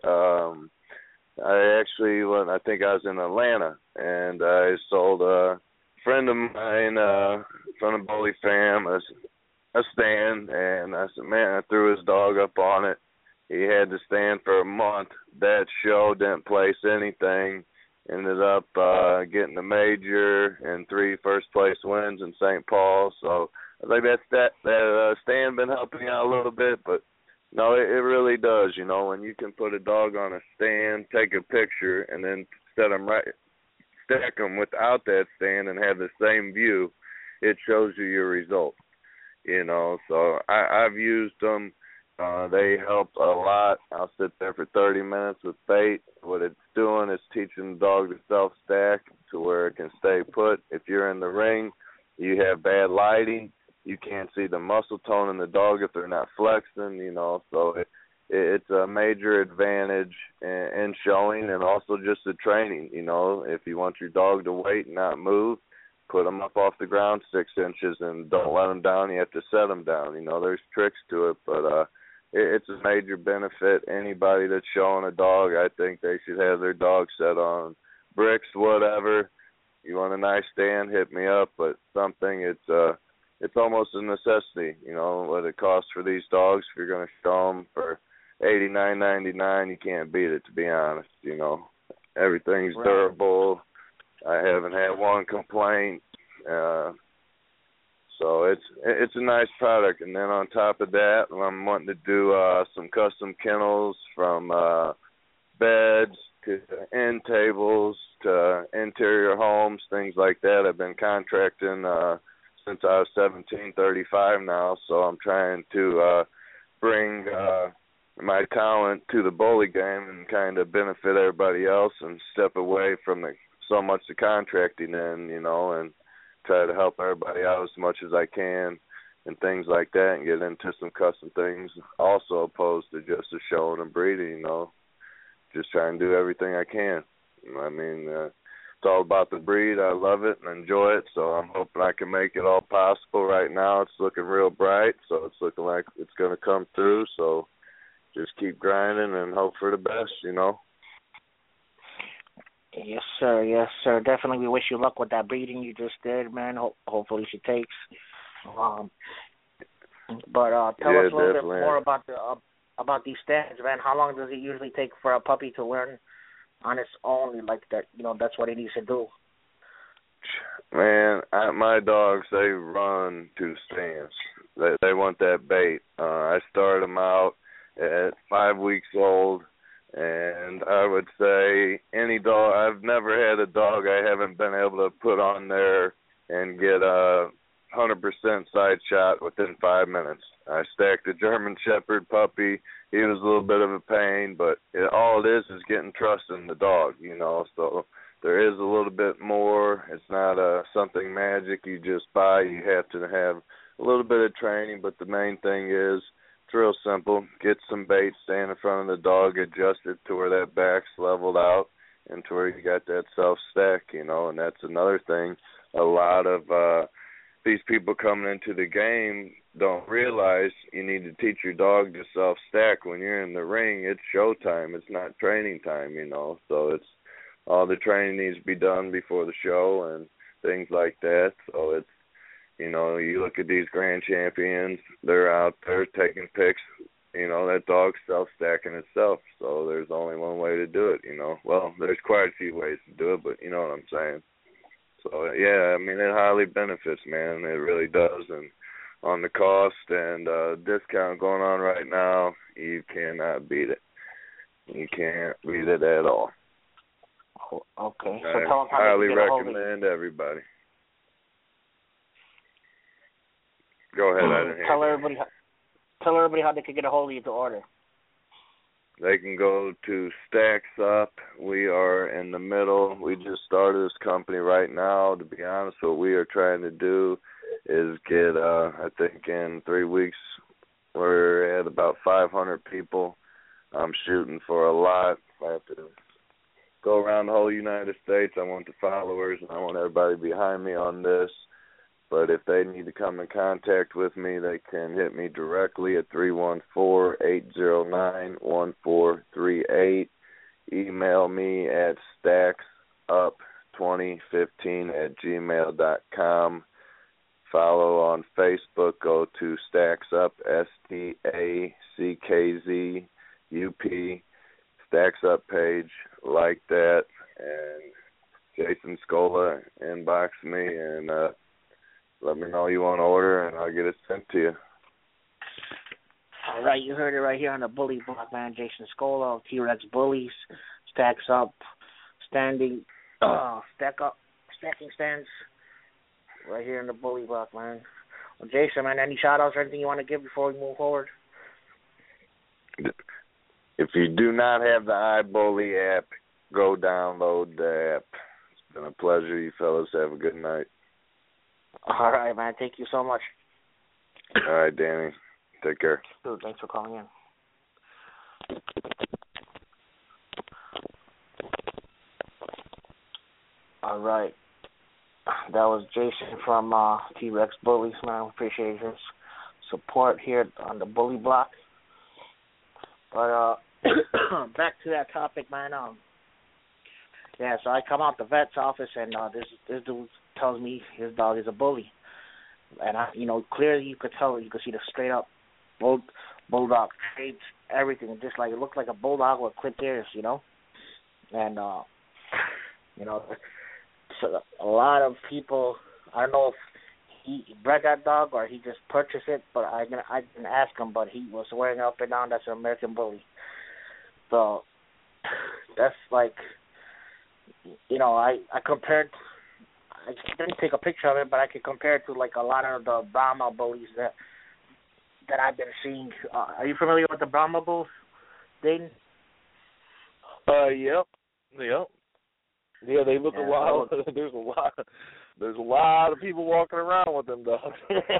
I think I was in Atlanta, and I sold a friend of mine from the Bully fam a stand, and I said, man, I threw his dog up on it. He had the stand for a month. That show didn't place anything. Ended up getting a major and 3 first-place wins in St. Paul. So I think that stand been helping out a little bit, but no, it really does. When you can put a dog on a stand, take a picture, and then stack them without that stand and have the same view, it shows you your result. So I've used them. They help a lot. I'll sit there for 30 minutes with bait. What it's doing is teaching the dog to self-stack to where it can stay put. If you're in the ring, you have bad lighting, you can't see the muscle tone in the dog if they're not flexing, So it's a major advantage in showing and also just the training. If you want your dog to wait and not move, put them up off the ground 6 inches and don't let them down. You have to set them down. There's tricks to it, but it's a major benefit. Anybody that's showing a dog, I think they should have their dog set on bricks, whatever. You want a nice stand, hit me up, but something, it's almost a necessity, what it costs for these dogs. If you're going to show them for $89.99, you can't beat it, to be honest. Everything's right. Durable. I haven't had one complaint. So it's a nice product. And then on top of that, I'm wanting to do some custom kennels, from beds to end tables to interior homes, things like that. I've been contracting since I was 17, 35 now, so I'm trying to bring my talent to the bully game and kind of benefit everybody else and step away from so much the contracting end, and try to help everybody out as much as I can and things like that, and get into some custom things, also opposed to just the showing and breeding, just trying to do everything I can. It's all about the breed. I love it and enjoy it, so I'm hoping I can make it all possible. Right now it's looking real bright, so it's looking like it's going to come through, so just keep grinding and hope for the best, Yes, sir. Yes, sir. Definitely, we wish you luck with that breeding you just did, man. Hopefully she takes. But tell us a little bit more about these stands, man. How long does it usually take for a puppy to learn on its own, like that? That's what it needs to do. Man, my dogs, they run to stands. They want that bait. I started them out at 5 weeks old. And I would say any dog, I've never had a dog I haven't been able to put on there and get a 100% side shot within 5 minutes. I stacked a German Shepherd puppy. He was a little bit of a pain, but all it is getting trust in the dog, So there is a little bit more. It's not something magic you just buy. You have to have a little bit of training, but the main thing is, real simple. Get some bait, stand in front of the dog, adjust it to where that back's leveled out and to where you got that self-stack, and that's another thing. A lot of these people coming into the game don't realize you need to teach your dog to self-stack. When you're in the ring, it's showtime. It's not training time, So it's all the training needs to be done before the show and things like that. So it's, you look at these grand champions, they're out there taking pics, that dog's self-stacking itself. So there's only one way to do it, Well, there's quite a few ways to do it, but you know what I'm saying. So, yeah, I mean, it highly benefits, man. It really does. And on the cost and discount going on right now, you cannot beat it. You can't beat it at all. Okay. So I tell them how highly they can get a hold of recommend everybody. Go ahead. I didn't hear you. Tell everybody how they can get a hold of you to order. They can go to Stacks Up. We are in the middle. We just started this company right now. To be honest, what we are trying to do is get, I think in 3 weeks, we're at about 500 people. I'm shooting for a lot. I have to go around the whole United States. I want the followers, and I want everybody behind me on this. But if they need to come in contact with me, they can hit me directly at 314-809-1438. Email me at stacksup2015@gmail.com. Follow on Facebook. Go to Stacks Up, STACKZUP, Stacks Up page. Like that. And Jason Scola inbox me and let me know you want to order, and I'll get it sent to you. All right, you heard it right here on the Bully Block, man. Jason Scola of T-Rex Bullies, Stacks Up, stacking stands, right here in the Bully Block, man. Well, Jason, man, any shout-outs or anything you want to give before we move forward? If you do not have the iBully app, go download the app. It's been a pleasure. You fellas have a good night. All right, man. Thank you so much. All right, Danny. Take care. Dude, thanks for calling in. All right. That was Jason from T-Rex Bullies, man. Appreciate his support here on the Bully Block. But back to that topic, man. Yeah, so I come out the vet's office, and this dude tells me his dog is a bully. And, clearly you could tell, you could see the straight-up bulldog traits, everything. Just like, it looked like a bulldog with clipped ears, And, so a lot of people, I don't know if he bred that dog or he just purchased it, but I didn't ask him, but he was swearing up and down that's an American bully. So that's like, I compared, I didn't take a picture of it, but I could compare it to like a lot of the Brahma bullies that I've been seeing. Are you familiar with the Brahma bulls, Dayton? Yep. Yeah, they look a lot. There's a lot of people walking around with them dogs.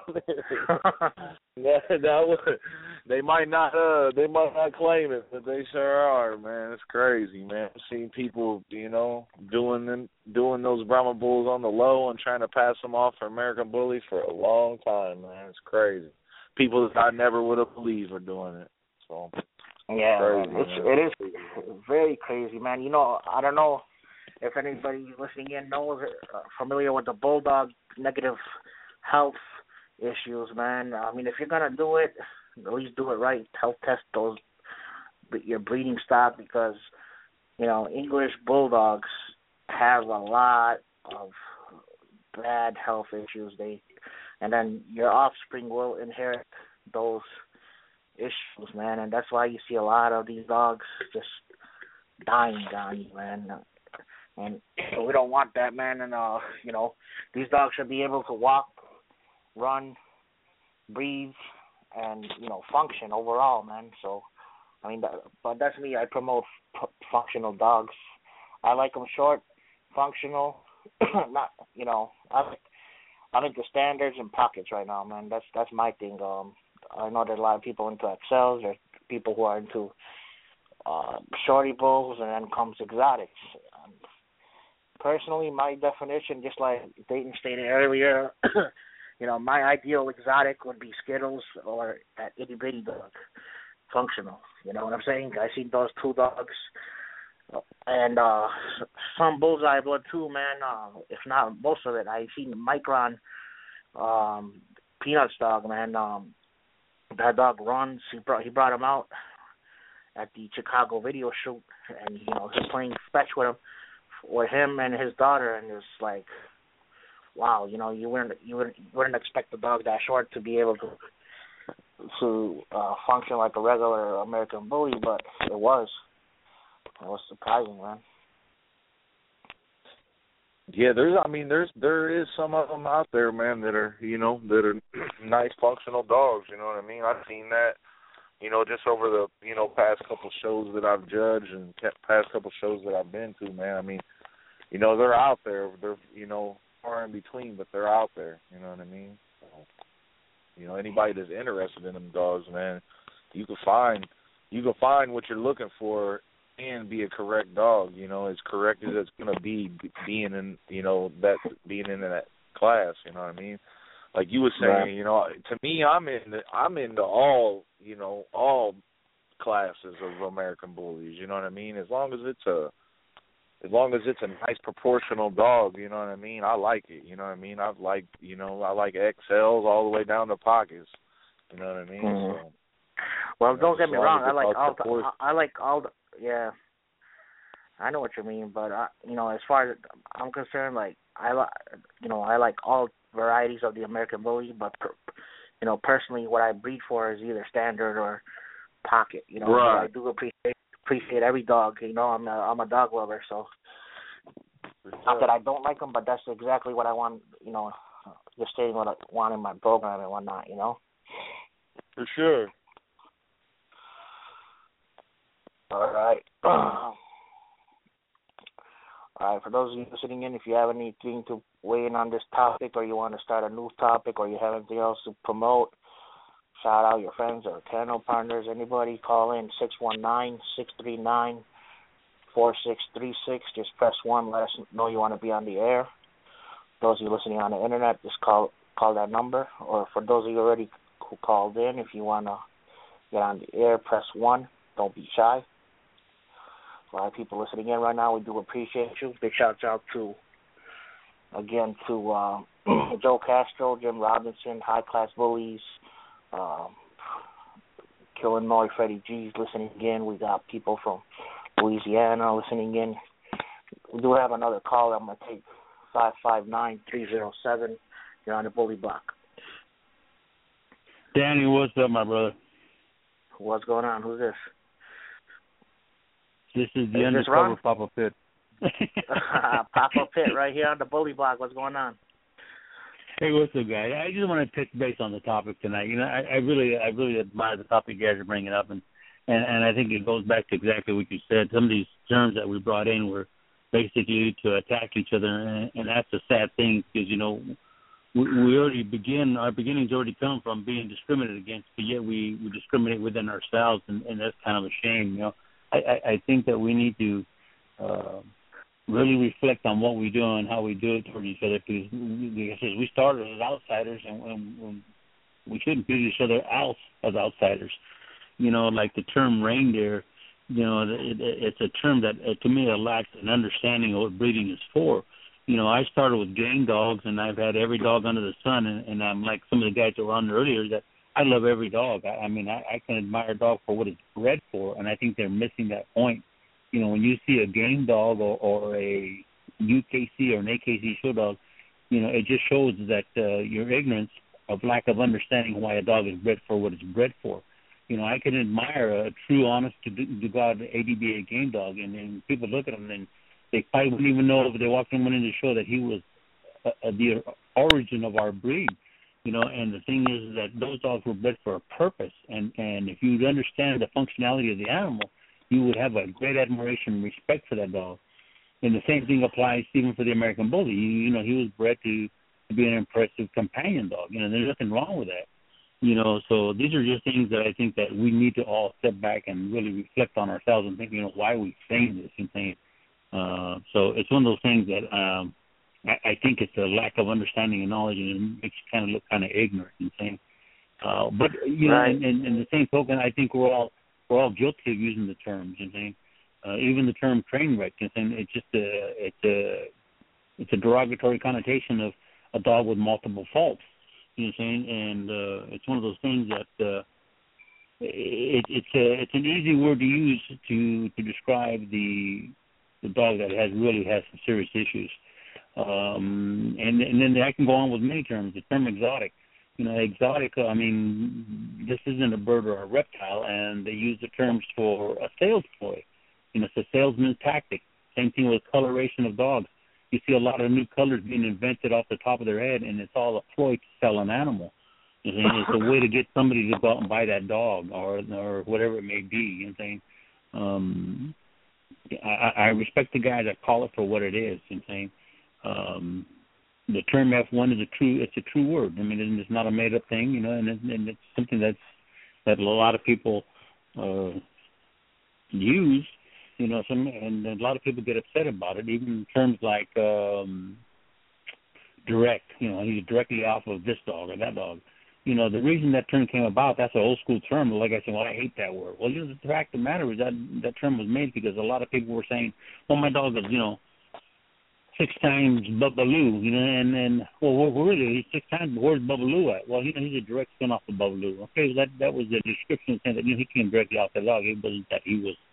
They might not claim it, but they sure are, man. It's crazy, man. I've seen people, doing those Brahma bulls on the low and trying to pass them off for American bullies for a long time, man. It's crazy. People that I never would have believed are doing it. So yeah, crazy, it is very crazy, man. I don't know if anybody listening in knows, familiar with the bulldog negative health issues, man. I mean, if you're gonna do it, at least do it right. Health test your breeding stock, because English bulldogs have a lot of bad health issues. And then your offspring will inherit those issues, man. And that's why you see a lot of these dogs just dying on you, man. And we don't want that, man. And, these dogs should be able to walk, run, breathe, and, function overall, man. So, but that's me. I promote functional dogs. I like them short, functional, not, I'm into standards and pockets right now, man. That's my thing. I know there's a lot of people into XLs. There's people who are into shorty bulls, and then comes exotics. Personally, my definition, just like Dayton stated earlier, my ideal exotic would be Skittles or that itty bitty dog, functional. You know what I'm saying? I seen those two dogs, and some bullseye blood too, man. If not most of it, I seen Micron Peanuts dog, man. That dog runs. He brought him out at the Chicago video shoot, and he's playing fetch with him and his daughter, and it's like, wow, you know, you wouldn't expect a dog that short to be able to function like a regular American Bully, but it was. It was surprising, man. Yeah, there is some of them out there, man, that are nice functional dogs. You know what I mean? I've seen that, just over the past couple shows that I've judged and past couple shows that I've been to, man. I mean, they're out there. They're far in between, but they're out there. You know what I mean? So, anybody that's interested in them dogs, man, you can find what you're looking for and be a correct dog, as correct as it's gonna be being in that class, you know what I mean? Like you were saying, to me I'm into all classes of American Bullies, you know what I mean? As long as it's a nice proportional dog, you know what I mean? I like it, you know what I mean? I like XLs all the way down to pockets, you know what I mean? Mm-hmm. So, well, don't get me wrong, I like all the yeah, I know what you mean, but as far as I'm concerned, like I like all varieties of the American Bully, but personally, what I breed for is either standard or pocket. right. I do appreciate every dog. I'm a dog lover, so not that I don't like them, but that's exactly what I want. Just stating what I want in my program and whatnot. For sure. All right. All right, for those of you listening in, if you have anything to weigh in on this topic or you want to start a new topic or you have anything else to promote, shout out your friends or kennel partners, anybody, call in 619-639-4636. Just press 1, let us know you want to be on the air. Those of you listening on the internet, just call that number. Or for those of you already who called in, if you want to get on the air, press 1. Don't be shy. A lot of people listening in right now, we do appreciate you. Big shout out to Joe Castro, Jim Robinson, High Class Bullies, Illinois, Freddie G's listening in. We got people from Louisiana listening in. We do have another call I'm going to take, 559-307. You're on the Bully Block. Danny, what's up, my brother? What's going on? Who's this? This is the undercover Papa Pitt. Papa Pitt right here on the Bully Block. What's going on? Hey, what's up, guys? I just want to touch base on the topic tonight. I really admire the topic you guys are bringing up, and I think it goes back to exactly what you said. Some of these terms that we brought in were basically to attack each other, and that's a sad thing because we already our beginnings already come from being discriminated against, but yet we discriminate within ourselves, and that's kind of a shame. I think that we need to really reflect on what we do and how we do it toward each other, because we started as outsiders, and we shouldn't treat each other else as outsiders. Like the term reindeer, it's a term that, to me, it lacks an understanding of what breeding is for. I started with game dogs, and I've had every dog under the sun, and I'm like some of the guys that were on earlier, that I love every dog. I can admire a dog for what it's bred for, and I think they're missing that point. When you see a game dog or a UKC or an AKC show dog, it just shows that your ignorance of lack of understanding why a dog is bred for what it's bred for. I can admire a true, honest to God ADBA game dog, and people look at him and they probably wouldn't even know if they walked him into the show that he was the origin of our breed. And the thing is that those dogs were bred for a purpose, and if you understand the functionality of the animal, you would have a great admiration and respect for that dog. And the same thing applies even for the American Bully. He was bred to be an impressive companion dog. There's nothing wrong with that. So these are just things that I think that we need to all step back and really reflect on ourselves and think, why we saying this and saying. So it's one of those things that I think it's a lack of understanding and knowledge, and it makes you kind of look kind of ignorant and saying. But right. in the same token, I think we're all guilty of using the terms and saying, even the term train wreck and saying it's a derogatory connotation of a dog with multiple faults. You know what I'm saying? And it's one of those things that it's an easy word to use to describe the dog that really has some serious issues. And then I can go on with many terms. The term exotic. Exotic, I mean, this isn't a bird or a reptile, and they use the terms for a sales ploy. It's a salesman's tactic. Same thing with coloration of dogs. You see a lot of new colors being invented off the top of their head, and it's all a ploy to sell an animal. It's a way to get somebody to go out and buy that dog or whatever it may be. I respect the guys that call it for what it is. The term F1 is a true word. I mean, it's not a made up thing, and it's something that a lot of people use, and a lot of people get upset about it. Even terms like direct, he's directly off of this dog or that dog. The reason that term came about, that's an old school term. Like I said, well, I hate that word. Well, the fact of the matter is that term was made because a lot of people were saying, well, my dog is, 6 times Bubbaloo, and then, well, really, he's 6 times, where's Bubbaloo at? Well, he's a direct spin off of Bubbaloo. Okay, that was the description saying that, he came directly off the dog. It wasn't that he was,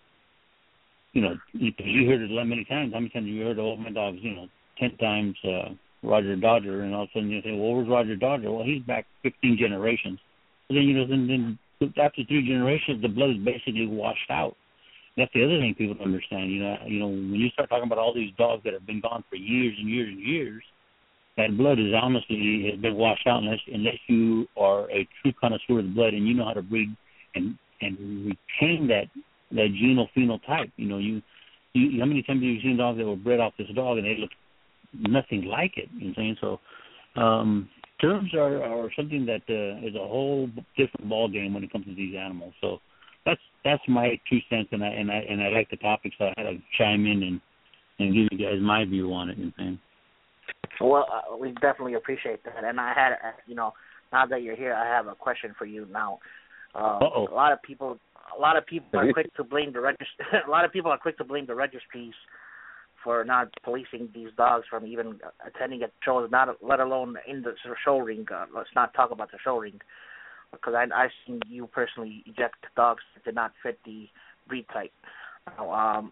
you heard it many times. How many times have you heard, oh, my dog's, 10 times Roger Dodger, and all of a sudden you say, well, where's Roger Dodger? Well, he's back 15 generations. And then, then after 3 generations, the blood is basically washed out. That's the other thing people don't understand. When you start talking about all these dogs that have been gone for years and years and years, that blood is honestly has been washed out unless you are a true connoisseur of the blood and you know how to breed and retain that genal phenotype. How many times have you seen dogs that were bred off this dog and they look nothing like it? So terms are something that is a whole different ball game when it comes to these animals. So that's my 2 cents, and I like the topic, so I had to chime in and give you guys my view on it. Well, we definitely appreciate that, and I had, now that you're here, I have a question for you now. A lot of people are quick to blame the a lot of people are quick to blame the registries for not policing these dogs from even attending at shows, let alone in the show ring. Let's not talk about the show ring, because I've seen you personally eject dogs that did not fit the breed type. Now,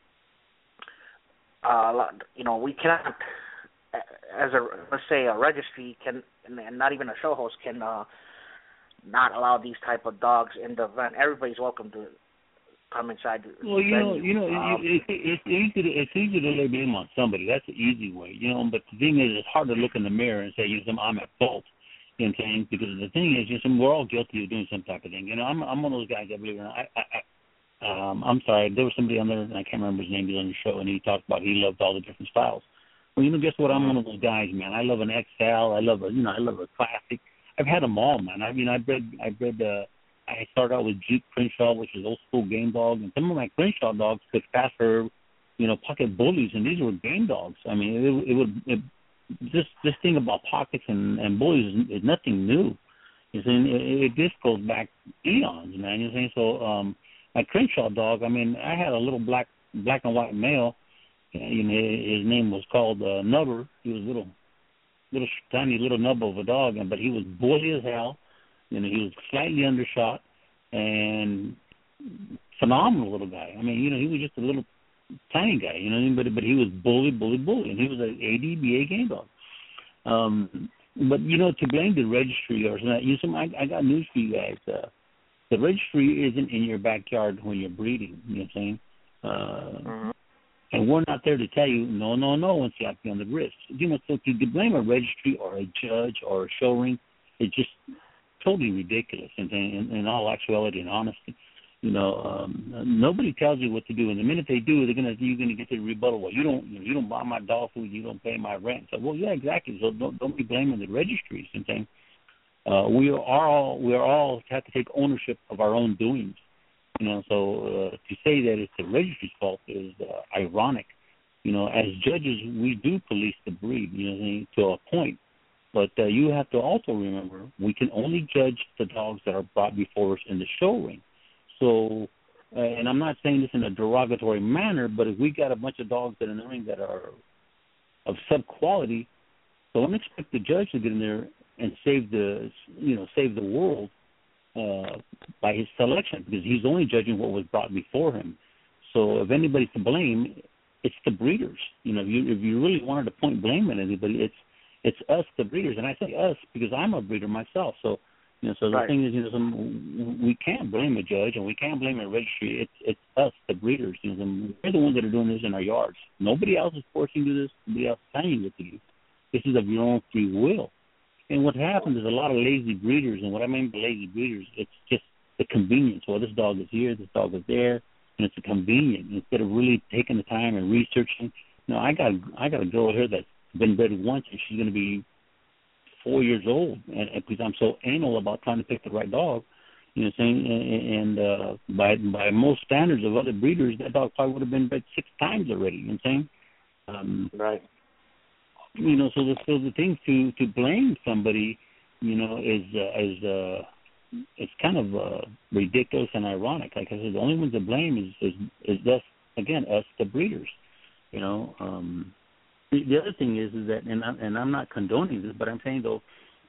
we cannot, let's say a registry can, and not even a show host can not allow these type of dogs in the event. Everybody's welcome to come inside. Well, it's easy to lay blame on somebody. That's the easy way, But the thing is, it's hard to look in the mirror and say, I'm at fault. You know what I'm saying? Because the thing is, we're all guilty of doing some type of thing. I'm one of those guys that believe it or not. I'm sorry, there was somebody on there, and I can't remember his name. He was on the show, and he talked about he loved all the different styles. Well, guess what? I'm one of those guys, man. I love an XL. I love a classic. I've had them all, man. I started out with Jeep Crenshaw, which is old school game dog, and some of my Crenshaw dogs could pass for, pocket bullies, and these were game dogs. I mean, this thing about pockets and bullies is nothing new. It just goes back eons, man. So my Crenshaw dog, I had a little black and white male. His name was called Nubber. He was little tiny little nub of a dog, but he was bully as hell. He was slightly undershot and phenomenal little guy. He was just a little tiny guy, but he was bully, and he was an ADBA game dog. But to blame the registry or something, I got news for you guys. The registry isn't in your backyard when you're breeding. You know what I'm saying? And we're not there to tell you no once you have to be on the wrist. So to blame a registry or a judge or a show ring is just totally ridiculous. In all actuality and honesty. Nobody tells you what to do, and the minute they do, you're gonna get the rebuttal. Well, you don't buy my dog food, you don't pay my rent. So, well, yeah, exactly. So don't be blaming the registries. We are all have to take ownership of our own doings. So to say that it's the registry's fault is ironic. As judges, we do police the breed, to a point. But you have to also remember, we can only judge the dogs that are brought before us in the show ring. So, and I'm not saying this in a derogatory manner, but if we got a bunch of dogs that are in the ring that are of sub-quality, so don't expect the judge to get in there and save the world by his selection, because he's only judging what was brought before him. So if anybody's to blame, it's the breeders. You know, if you really wanted to point blame at anybody, it's us, the breeders, and I say us because I'm a breeder myself. So, you know, so the thing is, you know, we can't blame a judge and we can't blame a registry. It's us, the breeders. You know, we're the ones that are doing this in our yards. Nobody else is forcing you to do this. Nobody else is telling you what to do. This is of your own free will. And what happens is a lot of lazy breeders, and what I mean by lazy breeders, it's just the convenience. Well, this dog is here, this dog is there, and it's a convenient instead of really taking the time and researching. You know, I got a girl here that's been bred once, and she's going to be 4 years old, and because I'm so anal about trying to pick the right dog, you know what I'm saying? And by most standards of other breeders, that dog probably would have been bred 6 times already. You know what I'm saying? Right. You know, so the thing to blame somebody, you know, is it's kind of ridiculous and ironic. Like I said, the only ones to blame is us, again, us, the breeders. You know, the other thing is that, and I'm not condoning this, but I'm saying though,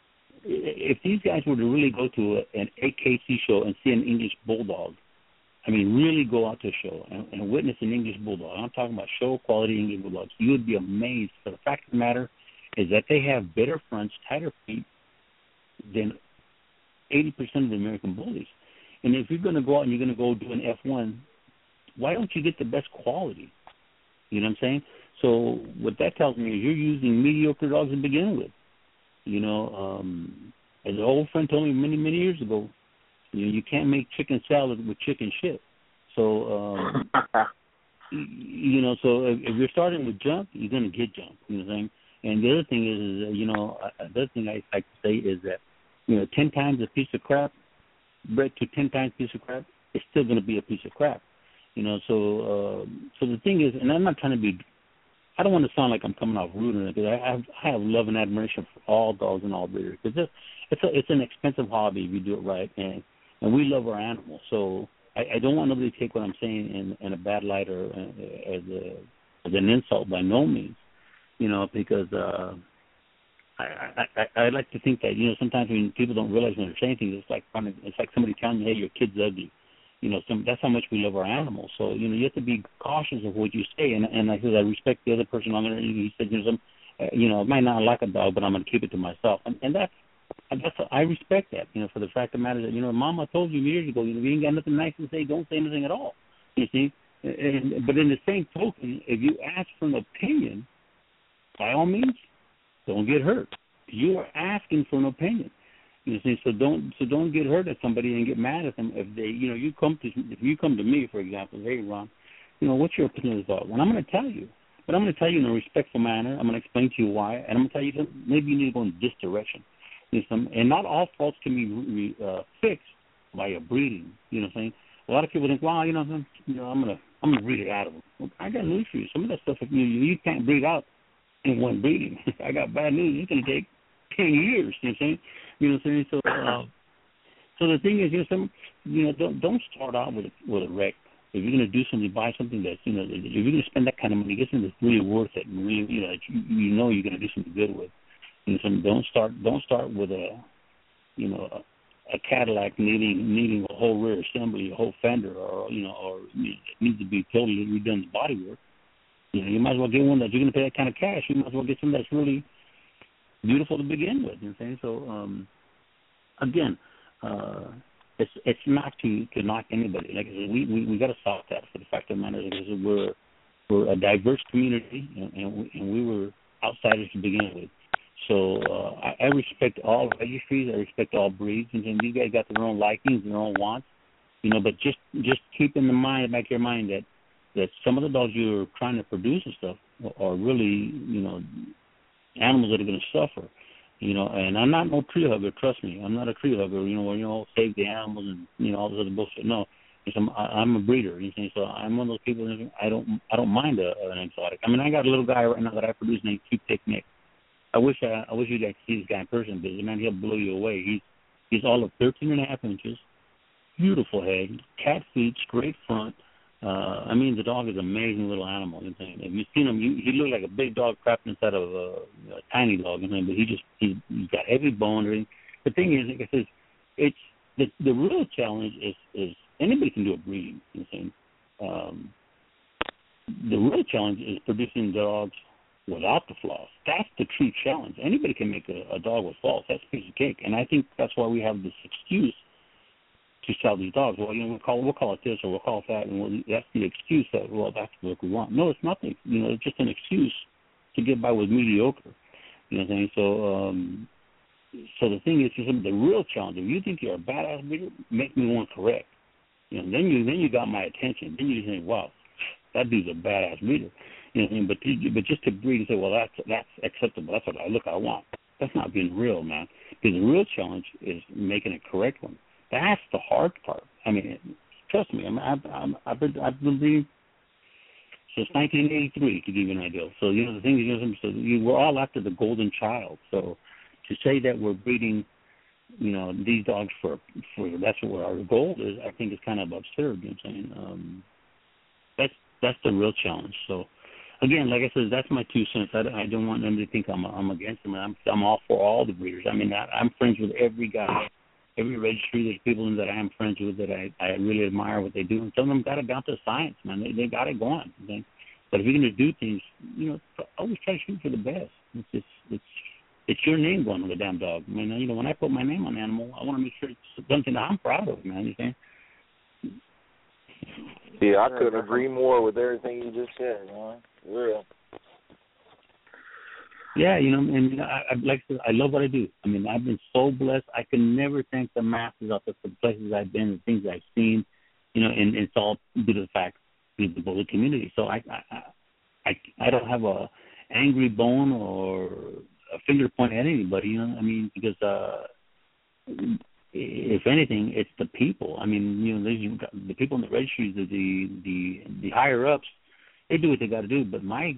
if these guys were to really go to an AKC show and see an English bulldog, I mean, really go out to a show and witness an English bulldog. I'm talking about show quality English bulldogs. You would be amazed. But the fact of the matter is that they have better fronts, tighter feet than 80% of the American bullies. And if you're going to go out and you're going to go do an F1, why don't you get the best quality? You know what I'm saying? So what that tells me is you're using mediocre dogs to begin with. You know, as an old friend told me many, many years ago, you can't make chicken salad with chicken shit. So, you know, so if you're starting with junk, you're going to get junk. You know what I'm saying? And the other thing is you know, the other thing I like to say is that, you know, 10 times a piece of crap, bred to 10 times a piece of crap, it's still going to be a piece of crap. You know, so the thing is, and I'm not trying to be, I don't want to sound like I'm coming off rude or anything. I have love and admiration for all dogs and all breeders because it's an expensive hobby if you do it right, and we love our animals. So I don't want nobody to take what I'm saying in a bad light or as an insult by no means, you know, because I like to think that, you know, sometimes when people don't realize when they're saying things, it's like somebody telling you, hey, your kid's ugly. You know, that's how much we love our animals. So, you know, you have to be cautious of what you say. And I said, I respect the other person on there. He said, you know, I might not like a dog, but I'm going to keep it to myself. And that's I respect that, you know, for the fact of the matter that, you know, Mama told you years ago, you know, if you ain't got nothing nice to say, don't say anything at all. You see? But in the same token, if you ask for an opinion, by all means, don't get hurt. You are asking for an opinion. You see, so don't get hurt at somebody and get mad at them if they, you know, if you come to me, for example, hey Ron, you know, what's your opinion of the dog? Well, I'm going to tell you, but I'm going to tell you in a respectful manner. I'm going to explain to you why, and I'm going to tell you that maybe you need to go in this direction. You know, and not all faults can be fixed by a breeding. You know what I'm saying? A lot of people think, well, you know, I'm gonna breed it out of them. Well, I got news for you. Some of that stuff you can't breed out in one breeding. I got bad news. It's going to take 10 years. You know what I'm saying? You know what I'm saying? So the thing is, you know, don't start out with a wreck. If you're going to do something, buy something that's, you know, if you're going to spend that kind of money, get something that's really worth it, and really, you know, you know you're going to do something good with. You know, so don't start with a Cadillac needing a whole rear assembly, a whole fender, or it needs to be totally redone the bodywork. You know, you might as well get one that you're going to pay that kind of cash. You might as well get something that's really beautiful to begin with. You know what I'm saying? So, again, it's not to knock anybody. Like I said, we got to stop that. For the fact of the matter is, we're a diverse community, and we were outsiders to begin with. So I respect all registries. I respect all breeds, and these guys got their own likings, their own wants. You know, but just keep in the mind, back of your mind, that some of the dogs you're trying to produce and stuff are really, you know, animals that are going to suffer. You know, and I'm not no tree hugger. Trust me, I'm not a tree hugger. You know, where save the animals and all this other bullshit. No, I'm a breeder. You know, so I'm one of those people that I don't mind an exotic. I mean, I got a little guy right now that I produce named Cute Thick Nick. I wish you guys could see this guy in person, but man, he'll blow you away. He's all of 13.5 inches, beautiful head, cat feet, straight front. I mean, the dog is an amazing little animal. You know, if you've seen him, he looks like a big dog trapped inside of a tiny dog. You know, but he's got heavy bone. The thing is, like I said, it's the real challenge is anybody can do a breeding. You know what I'm saying? The real challenge is producing dogs without the flaws. That's the true challenge. Anybody can make a dog with flaws. That's a piece of cake. And I think that's why we have this excuse to sell these dogs. Well, we'll call it this or we'll call it that, and that's the excuse that, well, that's what we want. No, it's nothing. It's just an excuse to get by with mediocre. You know what I'm saying? So the thing is, the real challenge, if you think you're a badass breeder, make me one correct. Then you got my attention. Then you think, wow, that dude's a badass breeder. You know what I mean? But just to breed and say, well, that's acceptable. That's what I want. That's not being real, man. Because the real challenge is making a correct one. That's the hard part. I mean, trust me. I've been breeding since 1983, to give you an idea. So the thing is, we're all after the golden child. So to say that we're breeding, these dogs for that's what our goal is, I think is kind of absurd. You know what I'm saying? That's the real challenge. So again, like I said, that's my 2 cents. I don't want them to think I'm against them. I'm all for all the breeders. I mean, I'm friends with every guy, every registry. There's people that I am friends with that I really admire what they do, and some of them got it down to science, man. They got it going. Okay? But if you're going to do things, always try to shoot for the best. It's your name going on the damn dog. I mean, when I put my name on an animal, I want to make sure it's something that I'm proud of, man. You think? Yeah, I couldn't agree more with everything you just said, man. Real. Yeah, and like I said, I love what I do. I mean, I've been so blessed. I can never thank the masses out there for the places I've been, the things I've seen. And it's all due to the fact of the bully community. So I don't have a angry bone or a finger point at anybody. Because if anything, it's the people. I mean, the people in the registries, the higher ups, they do what they got to do. But my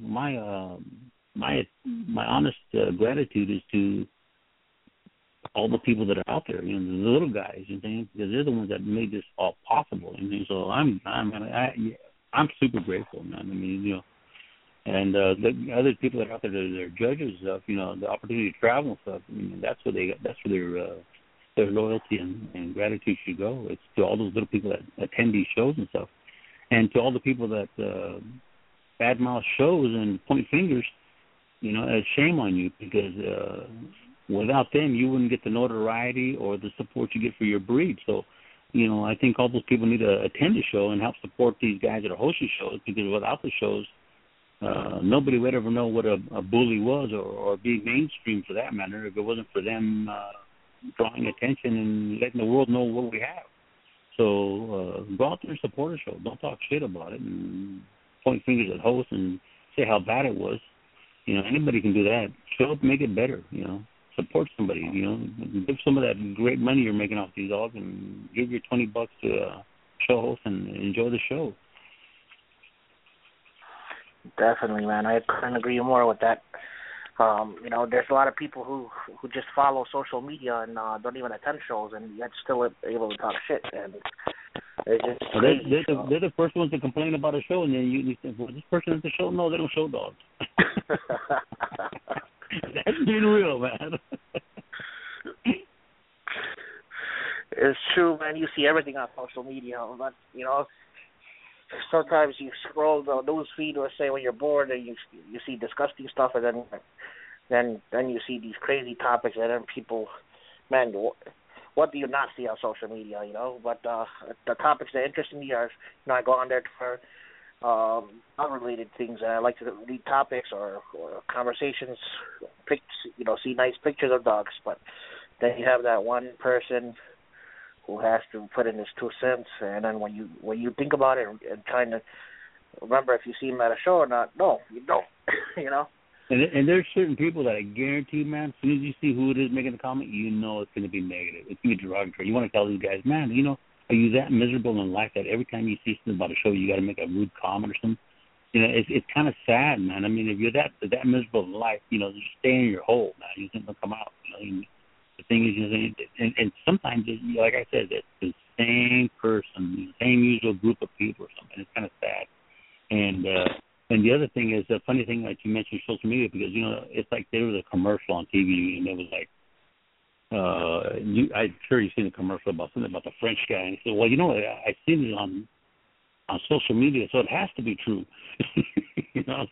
honest gratitude is to all the people that are out there, the little guys, because they're the ones that made this all possible. So I'm super grateful, man. I mean, and the other people that are out there, they're judges of, the opportunity to travel and stuff. I mean, that's where their loyalty and gratitude should go. It's to all those little people that attend these shows and stuff, and to all the people that badmouth shows and point fingers. Shame on you, because without them, you wouldn't get the notoriety or the support you get for your breed. So, I think all those people need to attend the show and help support these guys that are hosting shows, because without the shows, nobody would ever know what a bully was or be mainstream for that matter if it wasn't for them drawing attention and letting the world know what we have. So go out there and support a show. Don't talk shit about it and point fingers at hosts and say how bad it was. Anybody can do that. Show up, make it better. Support somebody. Give some of that great money you're making off these dogs and give your $20 to a show host and enjoy the show. Definitely, man. I couldn't agree more with that. There's a lot of people who just follow social media and don't even attend shows, and yet still able to talk shit. And it's just crazy. They're the first ones to complain about a show, and then you think, well, this person at the show? No, they don't show dogs. That's being real, man. It's true, man. You see everything on social media, but sometimes you scroll the news feed or say when you're bored and you see disgusting stuff, and then you see these crazy topics, and then people, man, what do you not see on social media? But the topics that interest me are, I go on there for unrelated things. I like to read topics or conversations, see nice pictures of dogs. But then you have that one person who has to put in his 2 cents, and then when you think about it and trying to remember if you see him at a show or not, no, you don't. And there's certain people that I guarantee, man, as soon as you see who it is making the comment, it's going to be negative. It's going to be derogatory. You want to tell these guys, man, are you that miserable in life that every time you see something about a show, you got to make a rude comment or something? It's kind of sad, man. I mean, if you're that miserable in life, just stay in your hole, man. You think they'll come out. The thing is, and sometimes, like I said, it's the same person, the same usual group of people or something. It's kind of sad. And the other thing is, the funny thing that you mentioned social media, because, it's like there was a commercial on TV, and it was like, I'm sure you've seen a commercial about something about the French guy, and he said, well, I've seen it on social media, so it has to be true. You know,